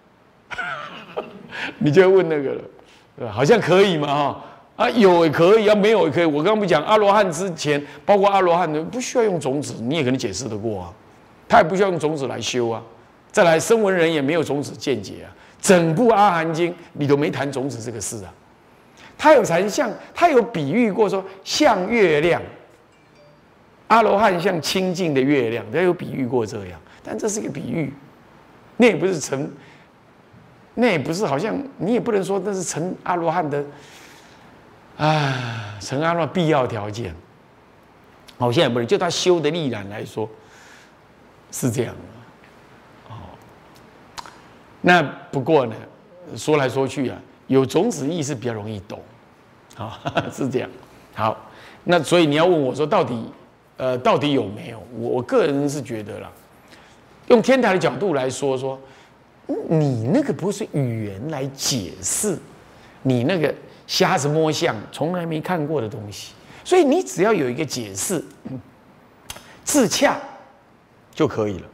你就会问那个了，对吧？好像可以嘛哈啊，有也可以啊，没有也可以。我刚刚不讲阿罗汉之前，包括阿罗汉的不需要用种子，你也可能解释得过啊。他也不需要用种子来修啊， 再来，声闻人也没有种子见解啊。整部《阿含经》里头没谈种子这个事啊。他有谈像，他有比喻过说，像月亮，阿罗汉像清净的月亮，他有比喻过这样。但这是一个比喻，那也不是成，那也不是好像你也不能说那是成阿罗汉的啊，成阿罗汉必要条件。好，现在不能就他修的力然来说是这样的。哦，那不过呢，说来说去啊，有种子意是比较容易懂，啊、哦，是这样。好，那所以你要问我说，到底呃到底有没有？我我个人是觉得啦，用天台的角度来说说，你那个不是语言来解释你那个瞎子摸象从来没看过的东西，所以你只要有一个解释，自洽就可以了。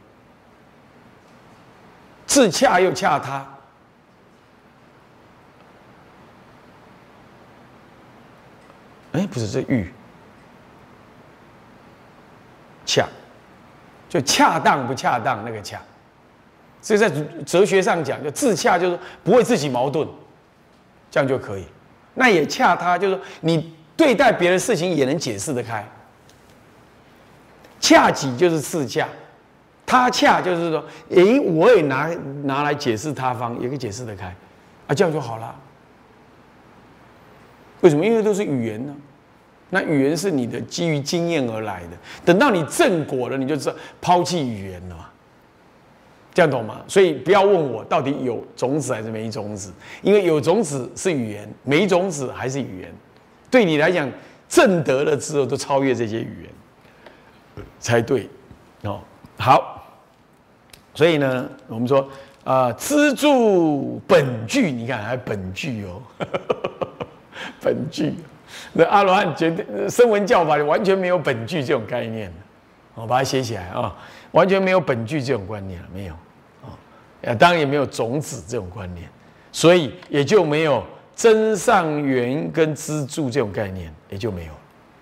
自洽又洽他，哎，不是这欲恰，就恰当不恰当那个恰，所以在哲学上讲，就自洽就是不会自己矛盾，这样就可以。那也恰他，就是说你对待别的事情也能解释得开。恰己就是自洽，他恰就是说，诶，我也拿拿来解释他方，也可以解释得开，啊，这样就好了。为什么？因为都是语言呢。那语言是你的基于经验而来的，等到你正果了，你就知道抛弃语言了嘛。这样懂吗？所以不要问我到底有种子还是没种子，因为有种子是语言，没种子还是语言。对你来讲，正得了之后都超越这些语言才对哦。好，所以呢，我们说啊，资助本具，你看还本具哦，本具。那阿罗汉绝对声闻教法里完全没有本具这种概念，我把它写起来啊，完全没有本具这种观念，没有啊，当然也没有种子这种观念，所以也就没有真上缘跟资助这种概念，也就没有。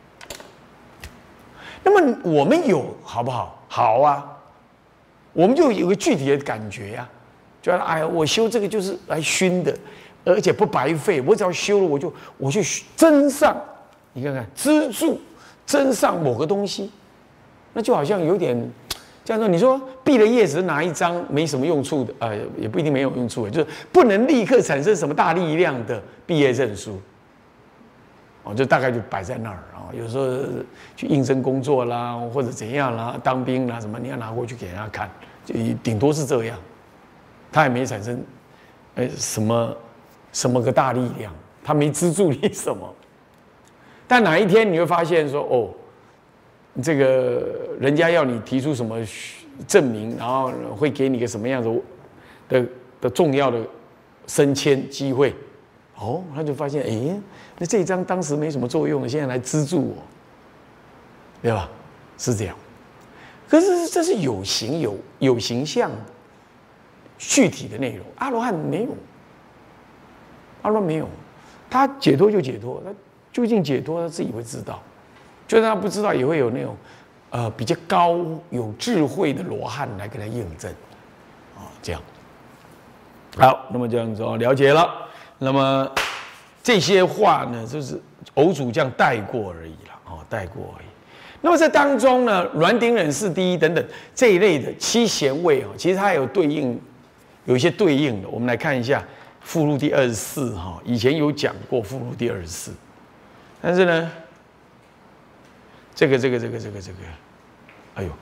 那么我们有好不好？好啊，我们就有个具体的感觉呀、啊，就哎呀，我修这个就是来熏的。而且不白费，我只要修了，我就我去增上，你看看资助增上某个东西，那就好像有点这样说。你说毕了业只拿一张没什么用处的，呃，也不一定没有用处，就是不能立刻产生什么大力量的毕业证书，哦，就大概就摆在那儿啊。有时候去应征工作啦，或者怎样啦，当兵啦什么，你要拿过去给人家看，就顶多是这样，他也没产生呃什么。什么个大力量？他没资助你什么？但哪一天你会发现说，哦，这个人家要你提出什么证明，然后会给你个什么样子的的重要的升迁机会，哦，他就发现，哎，那这一张当时没什么作用，现在来资助我，对吧？是这样。可是这是有形有有形象的具体的内容，阿罗汉没有。阿罗汉没有，他解脱就解脱，他究竟解脱他自己会知道，就算他不知道，也会有那种呃比较高有智慧的罗汉来给他验证，啊、哦，这样。好，那么这样子哦，了解了。那么这些话呢，就是偶主这样带过而已了，哦，带过而已。那么在当中呢，阮顶忍世第一等等这一类的七贤位哦，其实它有对应，有一些对应的，我们来看一下。附录第二十四哈，以前有讲过附录第二十四，但是呢，这个这个这个这个这个，哎呦，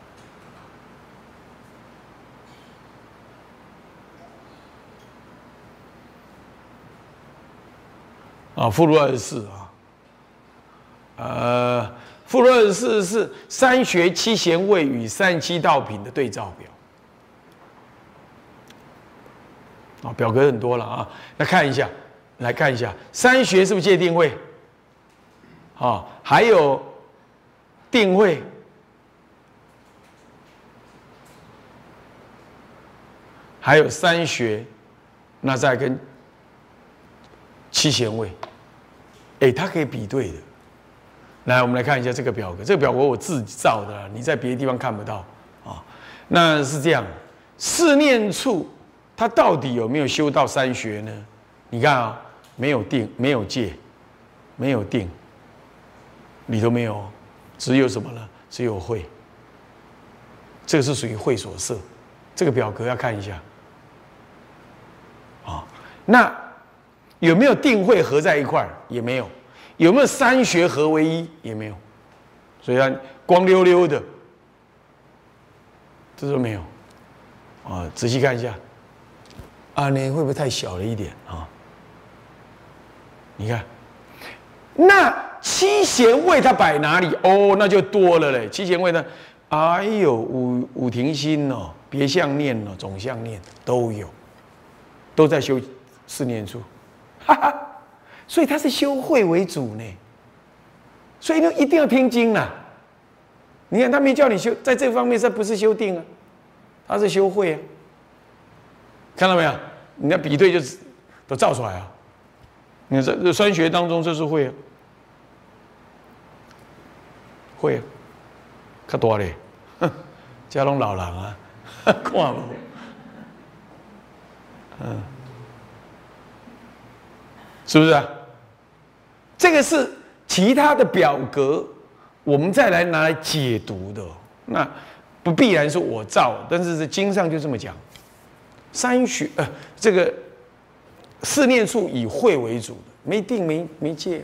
啊，附录二十四啊，呃，附录二十四是三学七贤位与三十七道品的对照表。啊，表格很多了啊，那看一下，来看一下，三学是不是界定位？啊，还有定位，还有三学，那再跟七贤位，哎，它可以比对的。来，我们来看一下这个表格，这个表格我自己造的，你在别的地方看不到啊。那是这样。 四念处，他到底有没有修到三学呢？你看啊，没有定，没有戒，没有定，里头没有，只有什么呢？只有慧。这个是属于慧所摄，这个表格要看一下。啊，那有没有定慧合在一块儿？也没有。有没有三学合为一？也没有。所以它光溜溜的，这都没有。啊，仔细看一下。啊，你会不会太小了一点啊？你看，那七贤位它摆哪里？哦，那就多了嘞。七贤位呢？哎呦，五五停心哦，别相念哦，总相念都有，都在修四念处，哈哈。所以他是修慧为主呢。所以呢，一定要听经啊。你看他没叫你修，在这方面他不是修定啊，他是修慧啊。看到没有？你要比对就都照出来啊。你在这三学当中，这是慧啊，慧啊，较大嘞，哼，这拢老人啊，看无，嗯，是不是啊？这个是其他的表格，我们再来拿来解读的。那不必然是我造，但是经上就这么讲。三学呃，这个四念处以慧为主的，没定没没戒。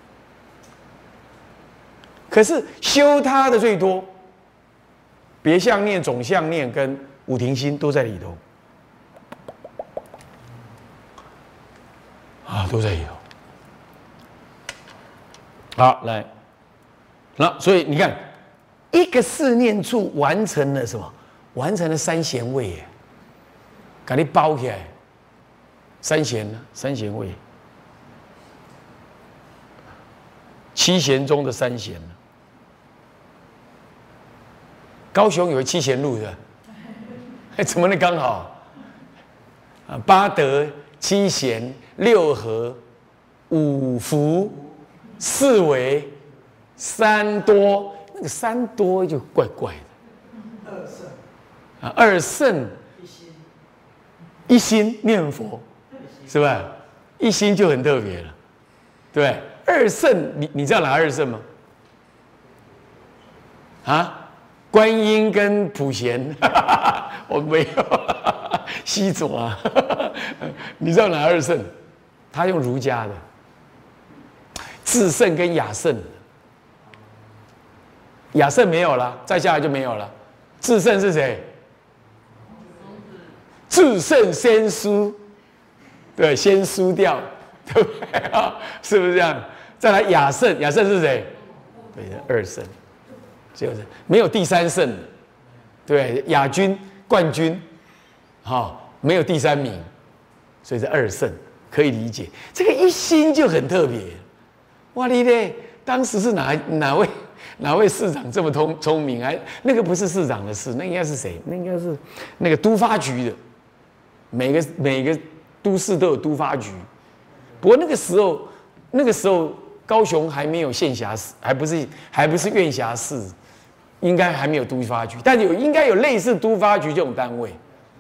可是修它的最多，别相念、总相念跟五停心都在里头，啊，都在里头。好，来，那所以你看，一个四念处完成了什么？完成了三贤位耶，给你包起来。三贤呢？三贤位，七贤中的三贤呢？高雄有七贤路的，怎么能刚好？啊，八德、七贤、六合、五福、四维、三多，那个三多就怪怪的。二圣啊，二圣，一心，一心念佛，是吧？一心就很特别了，对不对？二圣，你你知道哪二圣吗？啊？观音跟普贤，我没有，西左啊，你知道哪二圣？他用儒家的，智圣跟雅圣，雅圣没有了，再下来就没有了。智圣是谁？智圣先输，对，先输掉，对不对啊？是不是这样？再来雅圣，雅圣是谁？对，二圣。就是没有第三圣，对，亚军、冠军，好、哦，没有第三名，所以是二圣，可以理解。这个一心就很特别，哇哩嘞！当时是哪哪位哪位市长这么聪聪明？还那个不是市长的事，那应该是谁？那应该是那个都发局的，每个每个都市都有都发局。不过那个时候，那个时候高雄还没有县辖市，还不是还不是院辖市。应该还没有都发局，但有应该有类似都发局这种单位，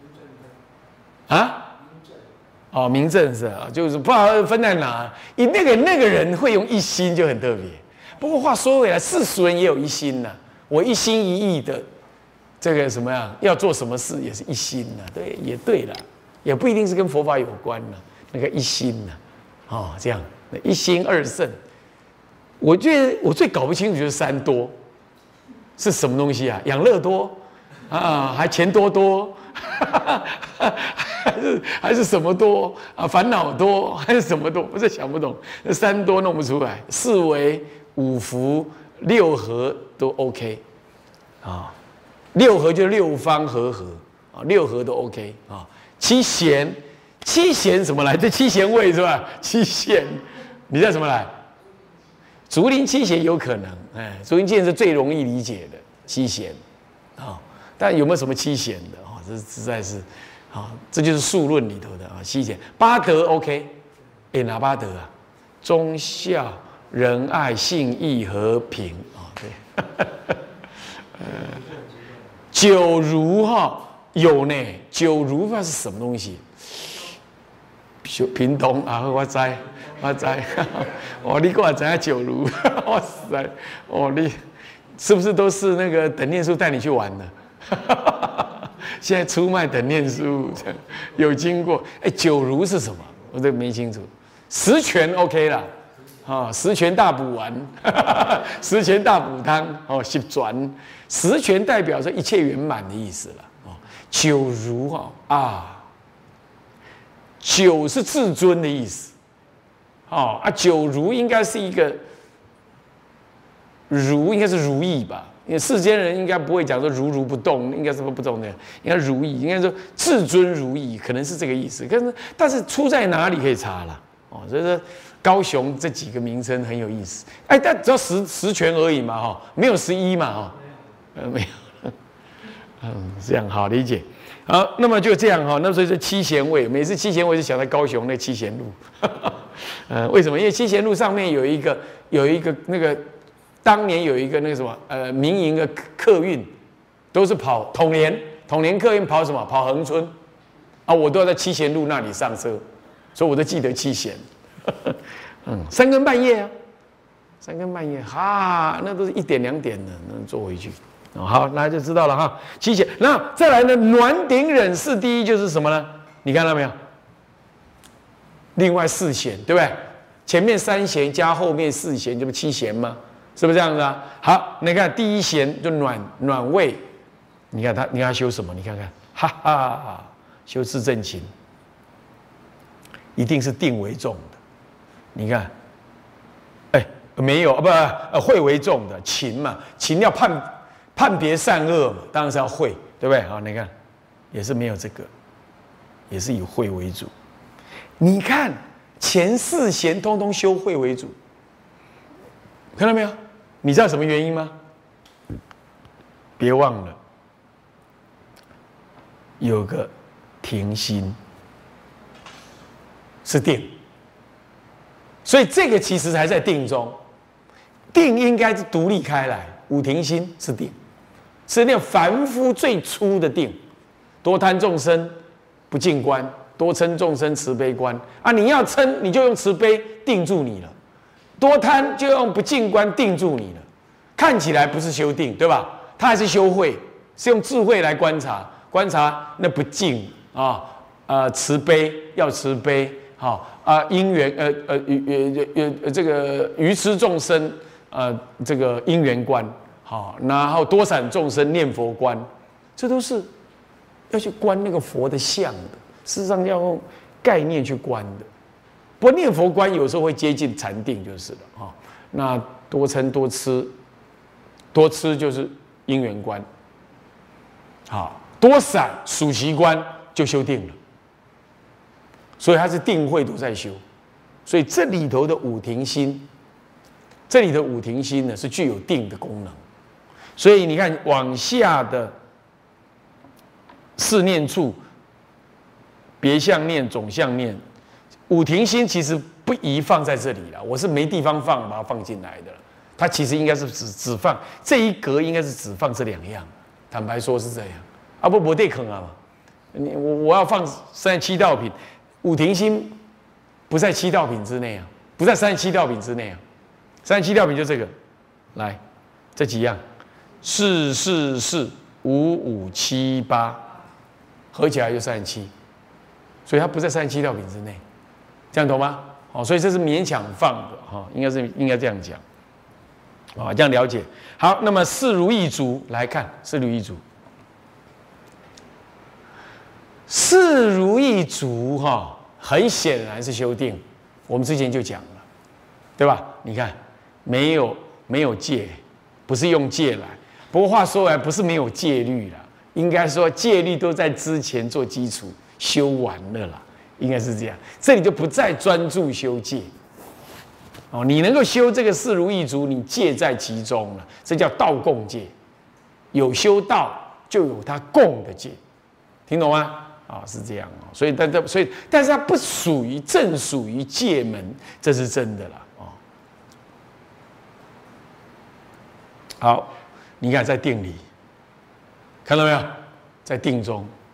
啊？哦，民政是啊，就是不知道分在哪。你那个那个人会用一心就很特别。不过话说回来，世俗人也有一心呐、啊。我一心一意的，这个什么样要做什么事也是一心呐、啊。对，也对了，也不一定是跟佛法有关呐、啊。那个一心呐、啊，哦，这样一心二圣，我觉得我最搞不清楚就是三多。是什么东西啊？养乐多啊，还钱多多，还是还是什么多啊？烦恼多还是什么多？我是想不懂。那三多弄不出来，四维、五福、六合都 OK 啊。六合就是六方和合啊，六合都 OK 啊。七贤，七贤什么来？这七贤位是吧？七贤，你知道什么来？竹林七贤有可能，哎，竹林七贤是最容易理解的七贤，啊、哦，但有没有什么七贤的？哦，这实在是，啊、哦，这就是数论里头的啊，七贤。八德 OK， 哎，哪八德啊？忠孝、仁爱、信义、和平啊、哦，对，呃，九如哈， 有呢，九如不知道是什么东西。屏东啊，我知，我知。哦，你给我知下九如，哇塞！哦，你是不是都是那个等念书带你去玩的？现在出卖等念书，有经过。哎，九如是什么？我这没清楚。十全 OK 啦，啊，十全大补丸，十全大补汤哦，十全，十全代表说一切圆满的意思了哦。九如哈啊。九是至尊的意思，哦啊，九如应该是一个如，应该是如意吧？因为世间人应该不会讲说如如不动，应该是不动的，应该如意，应该说至尊如意，可能是这个意思。可是，但是出在哪里可以查了哦？所以说高雄这几个名称很有意思。哎，但只要十十全而已嘛，哈、哦，没有十一嘛，哈、哦，呃，没有，嗯，这样好理解。好，那么就这样哈，那所以说七贤位，每次七贤位就想到高雄那七贤路，呃，为什么？因为七贤路上面有一个有一个那个当年有一个那个什么呃民营的客运，都是跑统联统联客运跑什么？跑恒春啊，我都要在七贤路那里上车，所以我都记得七贤。嗯，三更半夜啊，三更半夜，哈，那都是一点两点的，能坐回去。哦，好，那就知道了哈。七贤，那再来呢？暖顶忍世第一就是什么呢？你看到没有？另外四贤，对不对？前面三贤加后面四贤，这不七贤吗？是不是这样子啊？好，你看第一贤就暖暖胃，你看他，你看他修什么？你看看，哈哈，修自正勤，一定是定为重的。你看，哎，没有啊，不，呃，会为重的勤嘛，勤要判。判别善恶嘛，当然是要慧，对不对？好，你看，也是没有这个，也是以慧为主。你看前四贤通通修慧为主，看到没有？你知道什么原因吗？别忘了，有个停心是定，所以这个其实还在定中，定应该是独立开来，五停心是定。是那凡夫最初的定，多贪众生不净观，多嗔众生慈悲观啊！你要嗔，你就用慈悲定住你了；多贪就用不净观定住你了。看起来不是修定，对吧？他还是修慧，是用智慧来观察，观察那不净啊，呃，慈悲要慈悲，好啊，因缘呃呃呃呃呃这个愚痴众生呃这个因缘观。好，然后多闪众生念佛观，这都是要去观那个佛的像的。事实上要用概念去观的。不过念佛观有时候会接近禅定，就是了啊、哦。那多嗔多痴，多痴就是因缘观。好，多闪属习观就修定了。所以它是定慧都在修。所以这里头的五停心，这里的五停心呢是具有定的功能。所以你看往下的四念处，别相念、总相念，五停心其实不宜放在这里了。我是没地方放，把它放进来的了。它其实应该是只只放这一格，应该是只放这两样。坦白说是这样。啊不，不对坑啊嘛。你我我要放三十七道品，五停心不在七道品之内啊，不在三十七道品之内啊。三十七道品就这个，来这几样。四四四五五七八，合起来就三十七，所以它不在三十七道品之内，这样懂吗？哦，所以这是勉强放的哈、哦，应该是应该这样讲，啊、哦，这样了解。好，那么四如意足来看，四如意足，四如意足哈、哦，很显然是修定，我们之前就讲了，对吧？你看，没有没有戒，不是用戒来。不过话说来，不是没有戒律啦，应该说戒律都在之前做基础修完了啦，应该是这样。这里就不再专注修戒，哦，你能够修这个四如意足，你戒在其中了，这叫道共戒。有修道就有他共的戒，听懂吗？啊、哦，是这样哦。所以但这所以但是它不属于正属于戒门，这是真的啦。哦，好。你看，在定里，看到没有？在定中，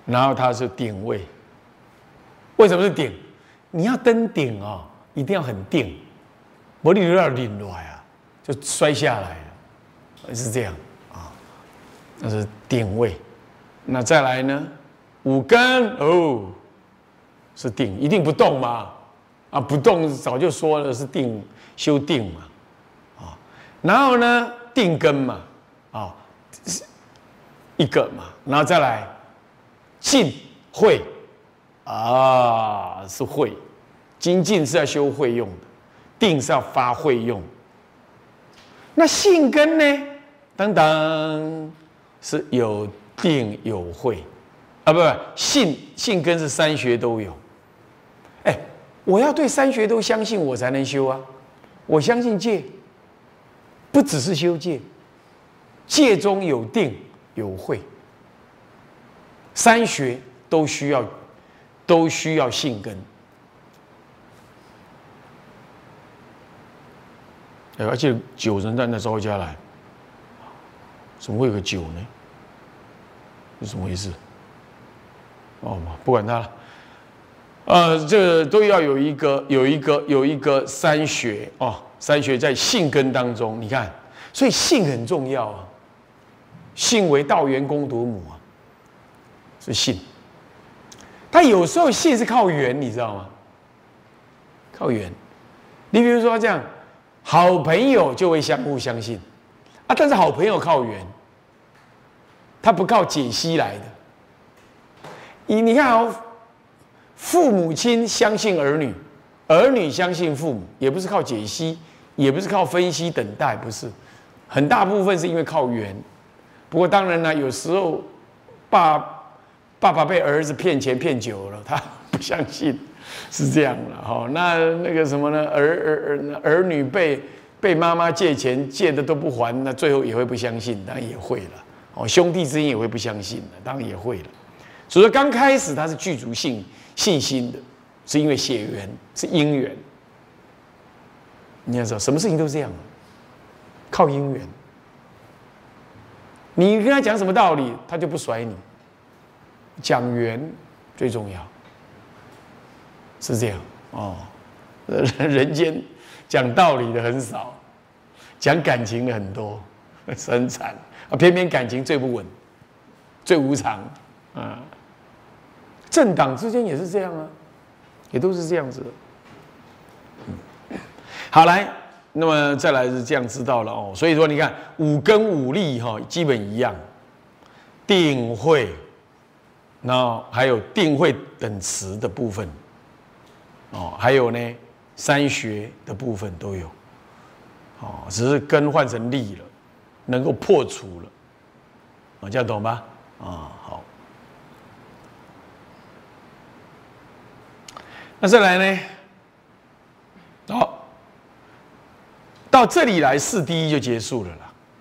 然后它是顶位。为什么是顶？你要登顶哦，一定要很定，不然你就要领来啊，就摔下来了，是这样啊。那是顶位。那再来呢？五根哦，是定，一定不动嘛？啊，不动早就说了是定，修定嘛，啊，然后呢，定根嘛，啊，一个嘛，然后再来静慧。啊，是慧，精进是要修慧用的，定是要发慧用。那性根呢？等等，是有定有慧，啊，不不，性性根是三学都有。哎，我要对三学都相信，我才能修啊。我相信戒，不只是修戒，戒中有定有慧，三学都需要。都需要性根，而且酒人站在烧家来，怎么会有个酒呢？是怎么回事？哦，不管它了。呃，这个都要有一个有一个有一个三学哦，三学在性根当中，你看，所以性很重要啊。性为道源功德母啊，是性。他有时候信是靠缘，你知道吗？靠缘。你比如说这样，好朋友就会相互相信啊，但是好朋友靠缘，他不靠解析来的。你你看哦，父母亲相信儿女，儿女相信父母，也不是靠解析，也不是靠分析等待，不是，很大部分是因为靠缘。不过当然呢，有时候爸。爸爸被儿子骗钱骗久了，他不相信，是这样了哈。那那个什么呢？儿儿儿儿女被被妈妈借钱借的都不还，那最后也会不相信，当然也会了。哦，兄弟之间也会不相信的，当然也会了。所以说刚开始他是具足信信心的，是因为血缘是因缘。你要知道，什么事情都是这样，靠因缘。你跟他讲什么道理，他就不甩你。讲缘最重要，是这样哦。人间讲道理的很少，讲感情的很多，很惨啊！偏偏感情最不稳，最无常啊。政党之间也是这样啊，也都是这样子的。好，来，那么再来是这样知道了哦。所以说，你看五根五力哈，基本一样，定慧。然后还有定慧等词的部分，哦，还有呢三学的部分都有，哦，只是根换成力了，能够破除了，啊，这样懂吧？啊，好。那再来呢？好，到这里来四第一就结束了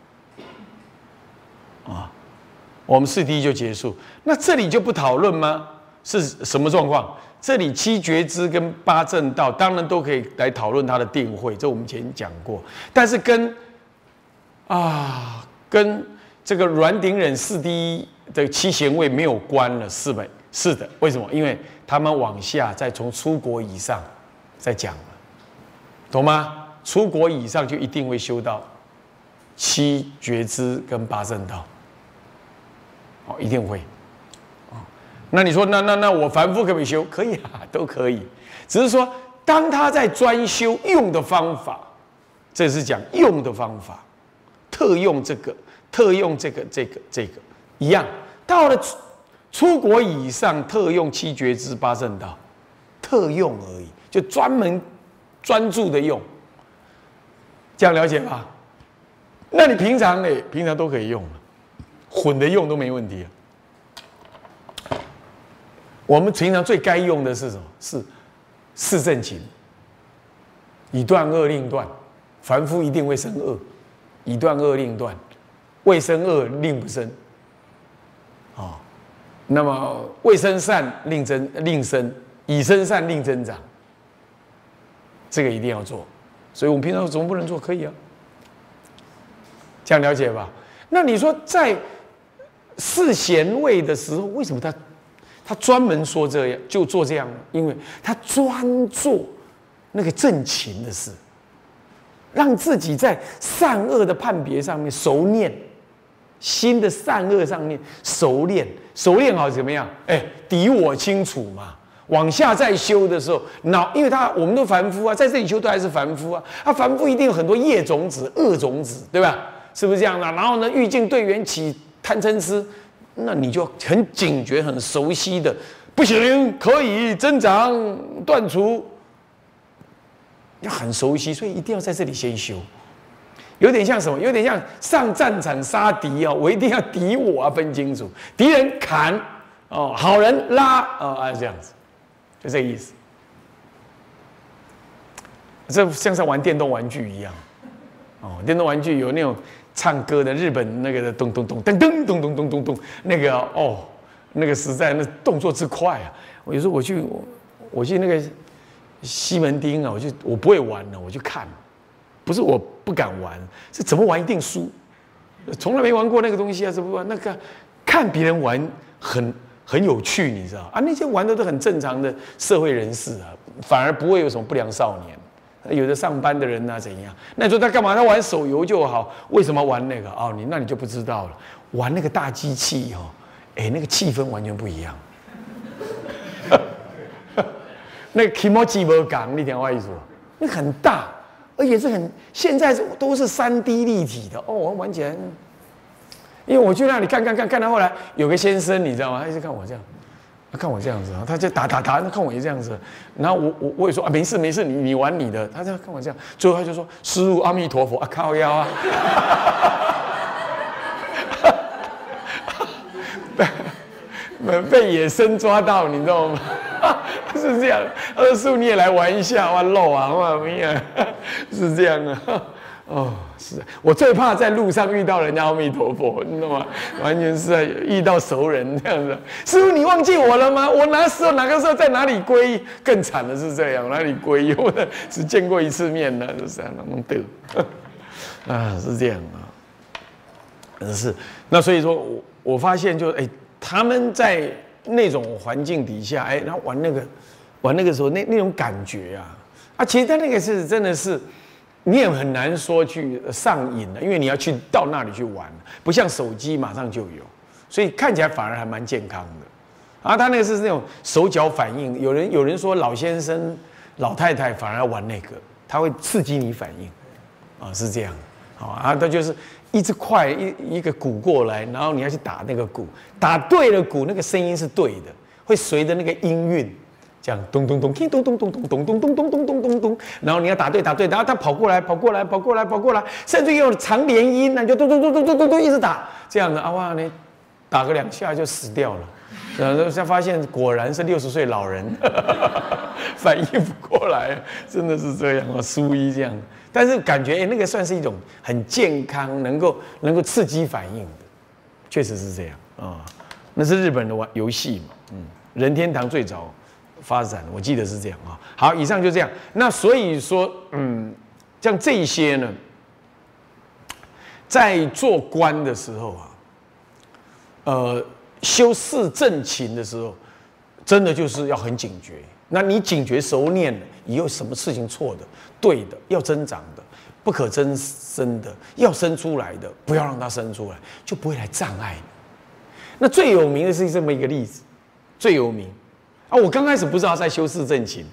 啦，啊。我们四第一就结束，那这里就不讨论吗？是什么状况？这里七觉支跟八正道当然都可以来讨论它的定慧，这我们前讲过。但是跟啊跟这个阮鼎忍四第一的七贤位没有关了，是呗？是的，为什么？因为他们往下再从出国以上再讲了，懂吗？出国以上就一定会修到七觉支跟八正道。哦，一定会，哦，那你说，那那那我凡夫可不可以修？可以啊，都可以。只是说，当他在专修用的方法，这是讲用的方法，特用这个，特用这个，这个，这个一样。到了出出国以上，特用七觉支八正道，特用而已，就专门专注的用。这样了解吧？那你平常呢？平常都可以用。混的用都没问题啊。我们平常最该用的是什么？是四正勤。以断恶令断，凡夫一定会生恶。以断恶令断，未生恶令不生。啊、哦，那么未生善令增令生，已生善令增长。这个一定要做。所以我们平常怎么不能做？可以啊。这样了解吧？那你说在四贤位的时候，为什么他他专门说这样，就做这样，因为他专做那个正勤的事，让自己在善恶的判别上面熟练，心的善恶上面熟练，熟练好怎么样？哎，敌我清楚嘛。往下再修的时候，脑，因为他我们都凡夫啊，在这里修都还是凡夫啊，他凡夫一定有很多业种子、恶种子，对吧？是不是这样的？然后呢，欲境对缘起贪嗔痴，那你就很警觉、很熟悉的，不行，可以增长断除，要很熟悉，所以一定要在这里先修。有点像什么？有点像上战场杀敌啊！我一定要敌我啊分清楚，敌人砍哦，好人拉哦啊这样子。就这个意思，这像是玩电动玩具一样，哦，电动玩具有那种唱歌的日本那个的咚咚咚噔噔咚咚咚咚咚，那个哦，那个实在那动作之快啊！我有时候我去我我去那个西门町啊，我就我不会玩了，我就看，不是我不敢玩，是怎么玩一定输，从来没玩过那个东西啊，怎么玩？那个看别人玩很。很有趣，你知道啊？那些玩的都很正常的社会人士啊，反而不会有什么不良少年。有的上班的人啊，怎样？那你说他干嘛？他玩手游就好，为什么玩那个？哦，你那你就不知道了。玩那个大机器哦，哎，那个气氛完全不一样。那个 kimochi 不讲，你听我意思？那很大，而且是很现在都是三 D 立体的哦，玩起来。因为我去那里看看看看到后来有个先生，你知道吗？他一直看我这样，他看我这样子，他就打打打，他看我也这样子。然后我我我也说啊，没事没事，你你玩你的。他这样看我这样，最后他就说：“师父阿弥陀佛啊，靠腰啊。”被被野生抓到，你知道吗？是这样。他说：“师父你也来玩一下，哇漏啊，哇没有，是这样啊。”哦，是我最怕在路上遇到人家阿弥陀佛，你知道吗？完全是遇到熟人这样子。师父，你忘记我了吗？我哪时候哪个时候在哪里皈依？更惨的是这样，哪里皈依？我只见过一次面呢，就是那种的啊，是这样啊。是那所以说我我发现就哎，他们在那种环境底下，哎，然后玩那个玩那个时候那那种感觉啊啊，其实他那个是真的是。你也很难说去上瘾了，因为你要去到那里去玩，不像手机马上就有，所以看起来反而还蛮健康的。啊，他那个是那种手脚反应，有人有人说老先生、老太太反而要玩那个，他会刺激你反应，啊，是这样，啊，他就是一只快一一个鼓过来，然后你要去打那个鼓，打对了鼓，那个声音是对的，会随着那个音韵。这样咚咚咚，咚咚咚咚咚咚咚咚咚咚咚咚咚，然后你要打对打对，然后他跑过来跑过来跑过来跑过来，甚至有长连音，那就咚咚咚咚咚咚咚一直打，这样的啊哇，你打个两下就死掉了，然后才发现果然是六十岁老人反应不过来，真的是这样啊，苏一这样，但是感觉哎那个算是一种很健康，能够能够刺激反应的，确实是这样啊，那是日本的玩游戏嘛，嗯，任天堂最早。发展，我记得是这样啊。好，以上就这样。那所以说，嗯，像这些呢，在做官的时候啊，呃，修四正勤的时候，真的就是要很警觉。那你警觉熟练了，以后什么事情错的、对的、要增长的、不可增生的、要生出来的，不要让它生出来，就不会来障碍你。那最有名的是这么一个例子，最有名。啊，我刚开始不知道在修四正勤，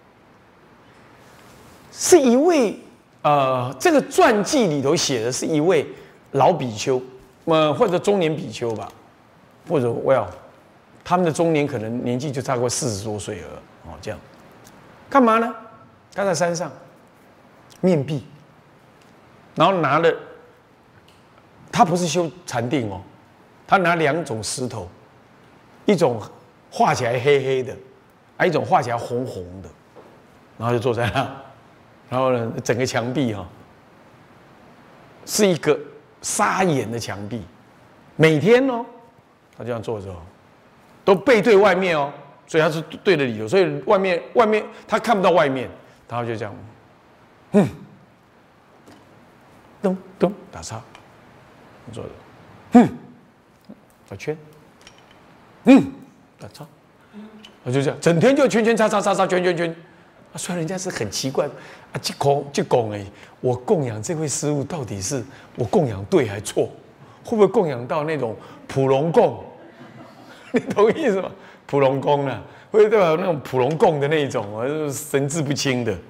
是一位呃，这个传记里头写的是一位老比丘，呃，或者中年比丘吧，或者 well， 他们的中年可能年纪就超过四十多岁了，哦，这样，干嘛呢？他在山上面壁，然后拿了，他不是修禅定哦，他拿两种石头，一种。画起来黑黑的，还有一种画起来红红的，然后就坐在那，然后呢，整个墙壁哈、哦，是一个沙眼的墙壁，每天哦，他这样坐着哦，都背对外面哦，所以他是对着里头，所以外面外面他看不到外面，然后就这样，嗯，咚咚打叉，坐着，嗯，转圈，嗯。打叉， 我就这样，整天就圈圈叉叉叉叉圈圈圈。虽然人家是很奇怪啊，这供这供哎，我供养这位师父到底是我供养对还错？会不会供养到那种普龙供？你懂意思吗？普龙供啊，会对吧？那种普龙供的那种，我神志不清的。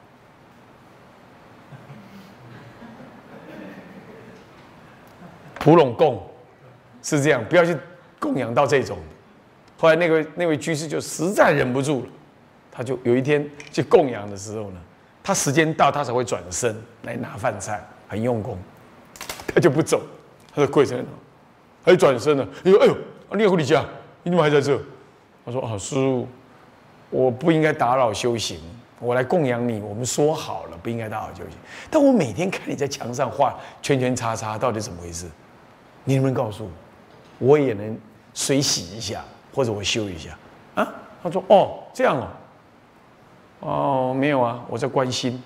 普龙供是这样，不要去供养到这种。后来那个那位居士就实在忍不住了。他就有一天去供养的时候呢，他时间到他才会转身来拿饭菜，很用功，他就不走，他就跪在那，他就转身了。你说：“哎呦，你要回你家，你怎么还在这？”他说：“啊，师父，我不应该打扰修行，我来供养你，我们说好了不应该打扰修行。但我每天看你在墙上画圈圈叉叉，到底怎么回事？你能不能告诉我，我也能水洗一下，或者我修一下啊？”他说：“哦，这样哦。”哦，没有啊，我在关心。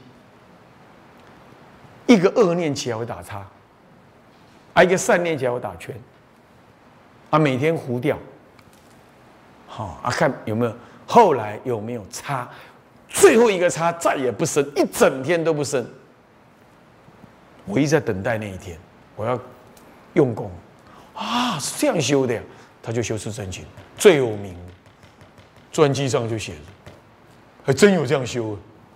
一个恶念起来会打叉，啊，一个善念起来会打圈，啊，每天糊掉，好、哦、啊，看有没有后来有没有叉，最后一个叉再也不生，一整天都不生。我一直在等待那一天，我要用功啊，是这样修的呀，他就修持真情，最有名，专辑上就写着。还真有这样修，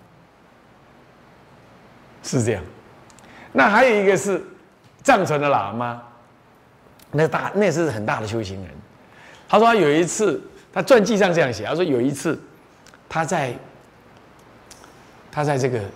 是这样。那还有一个是藏传的喇嘛，那大那是很大的修行人。他说他有一次，他传记上这样写，他说有一次他在他在这个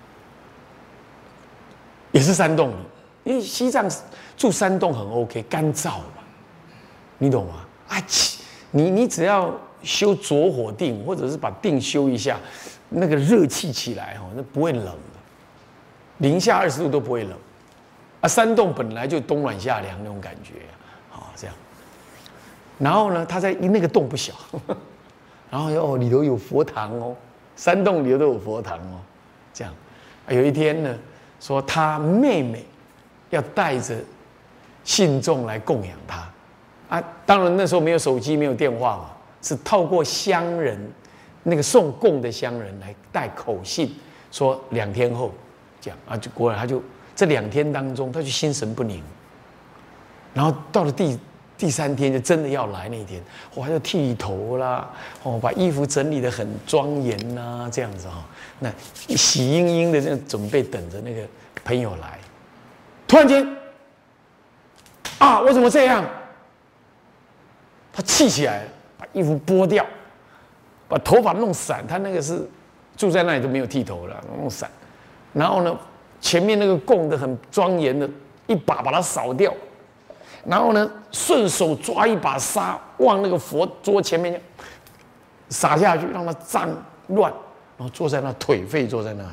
也是山洞里，因为西藏住山洞很 OK， 干燥嘛，你懂吗？啊，你你只要。修着火定，或者是把定修一下，那个热气起来哦，那不会冷的，零下二十度都不会冷。啊，山洞本来就冬暖夏凉那种感觉啊，哦，这样。然后呢，他在那个洞不小，然后哦里头有佛堂哦，山洞里头都有佛堂哦，这样。啊，有一天呢，说他妹妹要带着信众来供养他，啊，当然那时候没有手机，没有电话嘛。是透过乡人，那个送供的乡人来带口信，说两天后讲啊，就果然他就这两天当中，他就心神不宁。然后到了第第三天，就真的要来那一天，我还要剃头啦，哦，把衣服整理得很庄严呐，这样子哈、哦，那喜盈盈的那准备等着那个朋友来，突然间，啊，我怎么这样？他气起来了。把衣服剥掉，把头发弄散。他那个是住在那里都没有剃头了，弄散。然后呢，前面那个供的很庄严的，一把把它扫掉。然后呢，顺手抓一把沙往那个佛桌前面撒下去，让它脏乱。然后坐在那腿废坐在那里。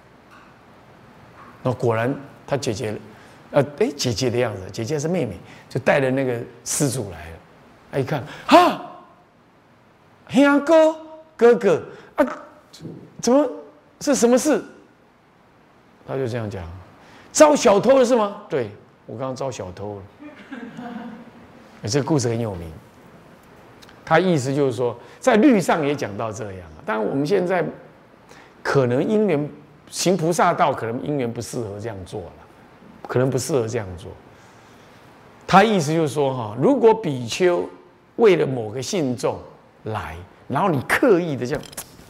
然后果然他姐姐，呃，哎，姐姐的样子，姐姐是妹妹，就带着那个施主来了。他一看，哈。兄哥，哥哥啊，怎么是什么事？他就这样讲，招小偷了是吗？对，我刚刚招小偷了。这个故事很有名。他意思就是说，在律上也讲到这样啊。当然，我们现在可能因缘行菩萨道，可能因缘不适合这样做了，可能不适合这样做。他意思就是说哈，如果比丘为了某个信众。来，然后你刻意的这样，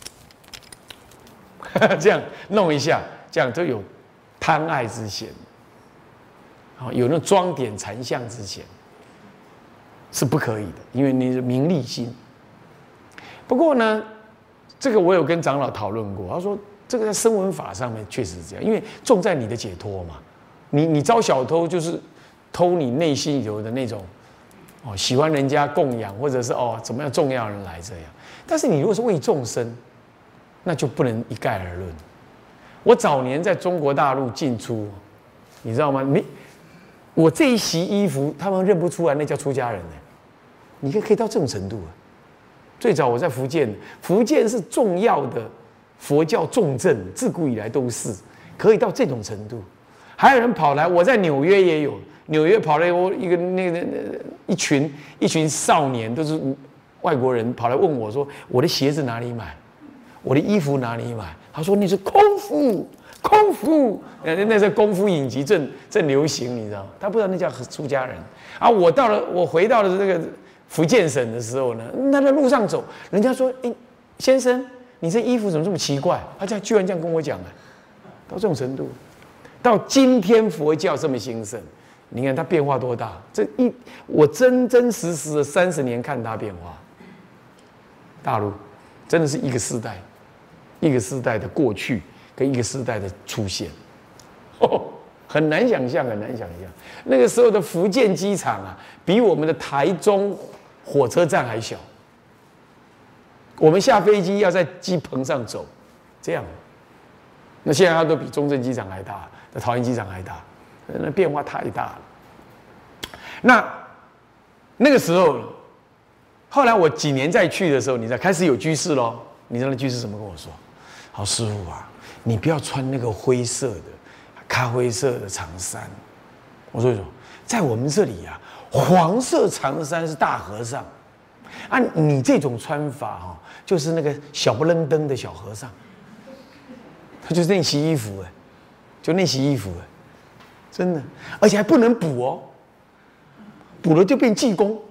这样弄一下，这样都有贪爱之嫌，好，有那装点禅相之嫌，是不可以的，因为你是名利心。不过呢，这个我有跟长老讨论过，他说这个在声闻法上面确实是这样，因为重在你的解脱嘛，你你招小偷就是偷你内心里头的那种。哦，喜欢人家供养，或者是哦怎么样重要人来这样，但是你如果是为众生，那就不能一概而论。我早年在中国大陆进出，你知道吗？你我这一袭衣服，他们认不出来，那叫出家人呢。你可以可以到这种程度啊。最早我在福建，福建是重要的佛教重镇，自古以来都是，可以到这种程度。还有人跑来，我在纽约也有。纽约跑来我一个那个一群一群少年，都是外国人跑来问我说：“我的鞋子哪里买？我的衣服哪里买？”他说：“你是空腹，空腹。”那那是功夫影集正正流行，你知道？他不知道那叫出家人啊。我到了，我回到了这个福建省的时候呢，他在路上走，人家说：“哎，先生，你这衣服怎么这么奇怪？”他这样居然这样跟我讲，哎，到这种程度，到今天佛教这么兴盛。你看它变化多大？这一我真真实实的三十年看它变化，大陆真的是一个时代，一个时代的过去跟一个时代的出现，哦，很难想象，很难想象。那个时候的福建机场啊，比我们的台中火车站还小。我们下飞机要在机棚上走，这样。那现在它都比中正机场还大，比桃园机场还大。那变化太大了。那那个时候，后来我几年再去的时候，你知道开始有居士咯。你知道那居士怎么跟我说？好，师父啊，你不要穿那个灰色的、咖啡色的长衫。我说什么？在我们这里啊，黄色长衫是大和尚，啊，你这种穿法哦，就是那个小不愣登的小和尚。他就是那洗衣服哎，就那洗衣服哎。真的，而且还不能补哦，补了就变济公。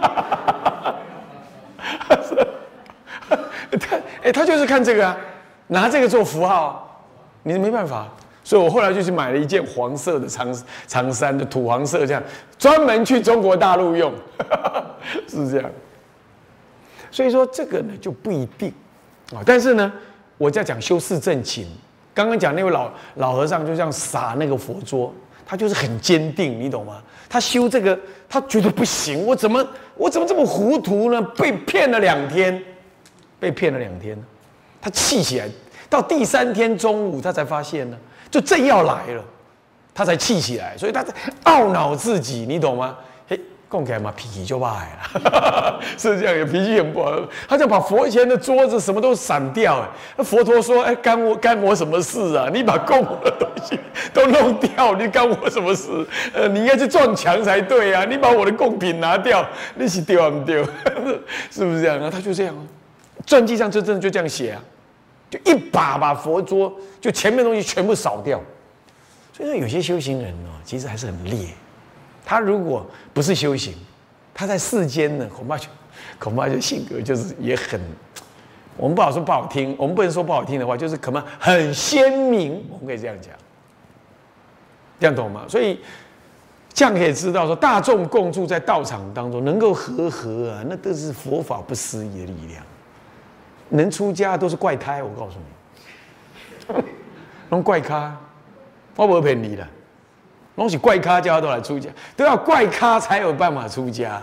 他哎，他就是看这个啊，拿这个做符号，你没办法。所以我后来就去买了一件黄色的长长衫，的土黄色，这样专门去中国大陆用，是这样。所以说这个呢就不一定啊，但是呢，我在讲修四正勤，刚刚讲那位老老和尚就这样撒那个佛桌。他就是很坚定，你懂吗？他修这个，他觉得不行，我怎么我怎么这么糊涂呢？被骗了两天，被骗了两天，他气起来，到第三天中午他才发现呢，就正要来了，他才气起来，所以他在懊恼自己，你懂吗？嘿，讲起来嘛，脾气就坏了，是这样，有脾气很不好。他就把佛前的桌子什么都散掉，哎，佛陀说：“哎，干我干我什么事啊？你把供我的东西都弄掉，你干我什么事？呃，你应该去撞墙才对啊！你把我的贡品拿掉，你是丢不丢？是不是这样啊？他就这样啊，传记上就真的就这样写啊，就一把把佛桌就前面的东西全部扫掉。所以说，有些修行人哦，其实还是很烈。他如果不是修行，他在世间呢，恐怕就恐怕就性格就是也很，我们不好说不好听，我们不能说不好听的话，就是可能很鲜明，我们可以这样讲，这样懂吗？所以这样可以知道说，大众共住在道场当中能够和合啊，那都是佛法不思议的力量。能出家都是怪胎，我告诉你，弄怪咖，我不会骗你的。拢是怪咖叫他都来出家，都要怪咖才有办法出家，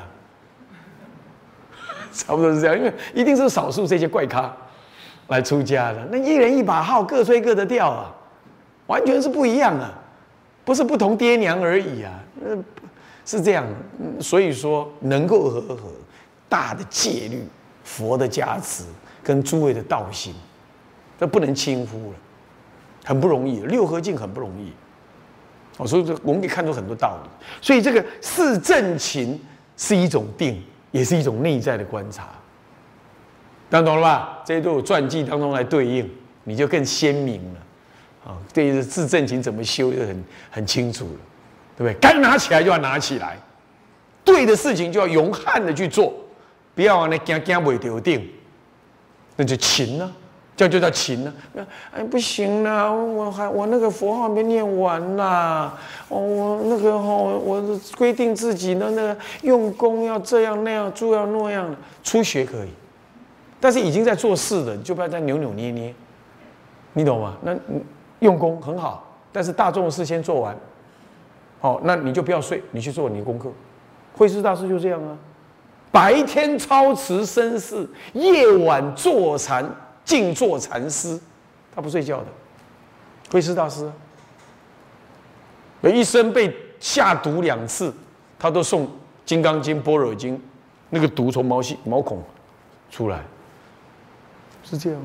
差不多是这样，因为一定是少数这些怪咖来出家的。那一人一把号，各吹各的调啊，完全是不一样啊，不是不同爹娘而已啊，是这样。所以说，能够和合，大的戒律、佛的加持跟诸位的道心，这不能轻忽了，很不容易，六合境很不容易。哦，所以我们可以看出很多道理。所以这个四正勤是一种定，也是一种内在的观察。当然懂了吧？这些都有传记当中来对应，你就更鲜明了。啊，对于四正勤怎么修就很很清楚了，对不对？该拿起来就要拿起来，对的事情就要勇悍的去做，不要呢惊惊未得定，那就勤啊。这样就叫勤了、啊。哎，不行啦，我还我那个佛号没念完啦。哦，我那个哦，我规定自己的那个用功要这样那样，做要那样的。初学可以，但是已经在做事的，你就不要再扭扭捏捏，你懂吗？那用功很好，但是大众的事先做完，好、哦，那你就不要睡，你去做你的功课。慧师大师就这样啊，白天操持身事，夜晚坐禅。静坐禅师，他不睡觉的。慧师大师、啊，有一生被下毒两次，他都诵《金刚经》《般若经》，那个毒从毛细毛孔出来，是这样。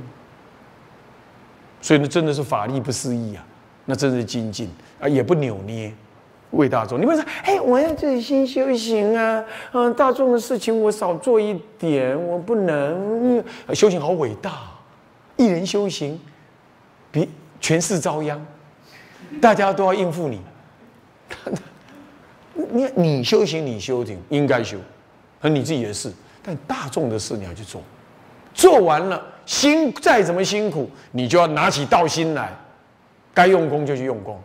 所以呢，真的是法力不思议啊，那真是精进啊，也不扭捏， 为大众。你们说，哎，我要自己先修行啊，嗯，大众的事情我少做一点，我不能。修行好伟大，一人修行，比全市遭殃，大家都要应付你。你你修行，你修行应该修，和你自己的事，但大众的事你要去做，做完了，辛再怎么辛苦，你就要拿起道心来，该用功就去用功，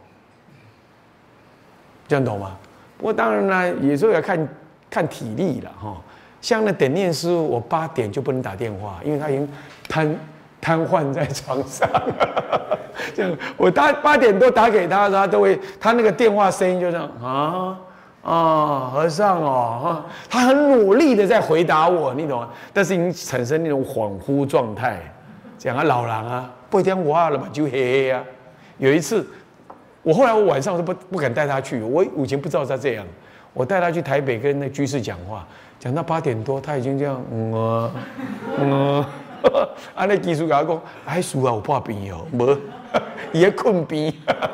这样懂吗？不过当然呢，有时候要看看体力了哈。像那点念师，我八点就不能打电话，因为他已经瘫瘫痪在床上。这样，我打八点多打给他，他都会，他那个电话声音就这样啊。啊，和尚哦，他很努力的在回答我，你懂吗？但是已经产生那种恍惚状态，讲啊老人啊，不听话了嘛，就黑黑啊。有一次，我后来我晚上都不不敢带他去，我以前不知道他这样，我带他去台北跟那居士讲话，讲到八点多，他已经这样，嗯啊，嗯啊，啊那居士跟他讲，哎叔啊，我怕病哦，无，伊在困病。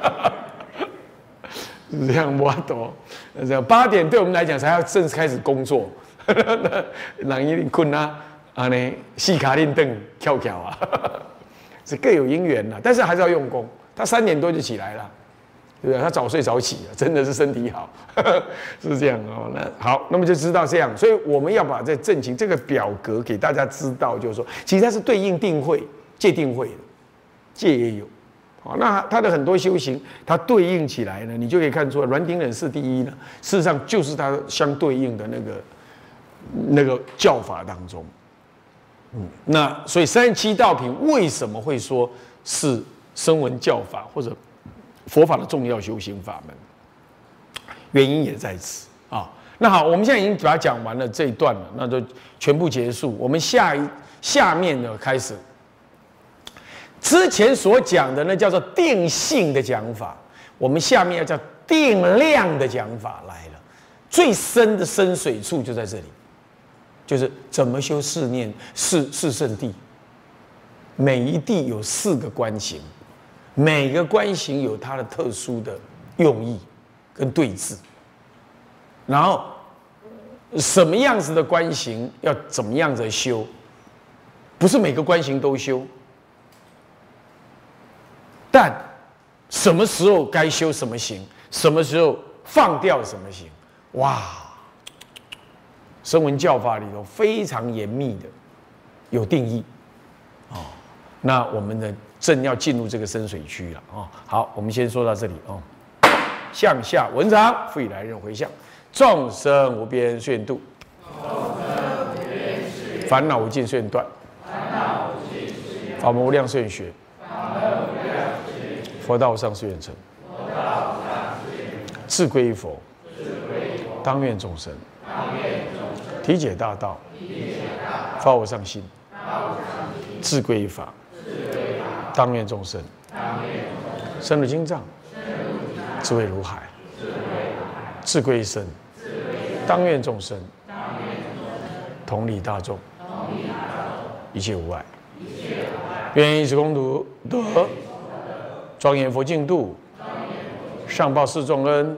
是这样，我懂。这样八点对我们来讲才要正式开始工作，人一定困啊，啊呢，细卡令凳跳跳啊，是各有因缘啦。但是还是要用功。他三点多就起来了，对不对？他早睡早起，真的是身体好，是这样哦。那好，那么就知道这样，所以我们要把这正情这个表格给大家知道，就是说，其实它是对应定慧、戒定慧的，戒也有。好，那它的很多修行，它对应起来呢，你就可以看出来，煖顶忍是第一呢，事实上就是它相对应的那个那个教法当中。嗯，那所以三十七道品为什么会说是声闻教法或者佛法的重要修行法门？原因也在此啊。那好，我们现在已经把它讲完了这一段了，那就全部结束。我们下一下面呢开始。之前所讲的那叫做定性的讲法，我们下面要叫定量的讲法来了。最深的深水处就在这里，就是怎么修四念四四圣谛。每一谛有四个观行，每个观行有它的特殊的用意跟对治。然后什么样子的观行要怎么样子修，不是每个观行都修。但什么时候该修什么行，什么时候放掉什么行，哇！声闻教法里头非常严密的有定义哦。那我们呢，正要进入这个深水区了哦。好，我们先说到这里哦。向下文章，复以来日回向，众生无边誓度，烦恼无尽誓断，法门无量誓学。佛道上誓愿成，志归于佛，当愿众生体解大道，发我上心，志归于法，当愿众生深入经藏，智慧如海，志归于身，当愿众生同理大众，一切无碍，愿以此功德得庄严佛净土，上报四重恩，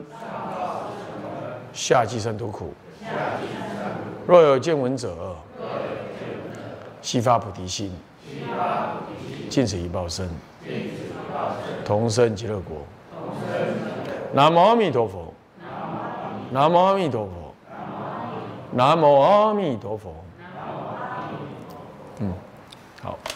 下济三途苦。若有见闻者，悉发菩提心，尽此一报身，同生极乐国。南无阿弥陀佛，南无阿弥陀佛，南无阿弥陀佛。嗯，好。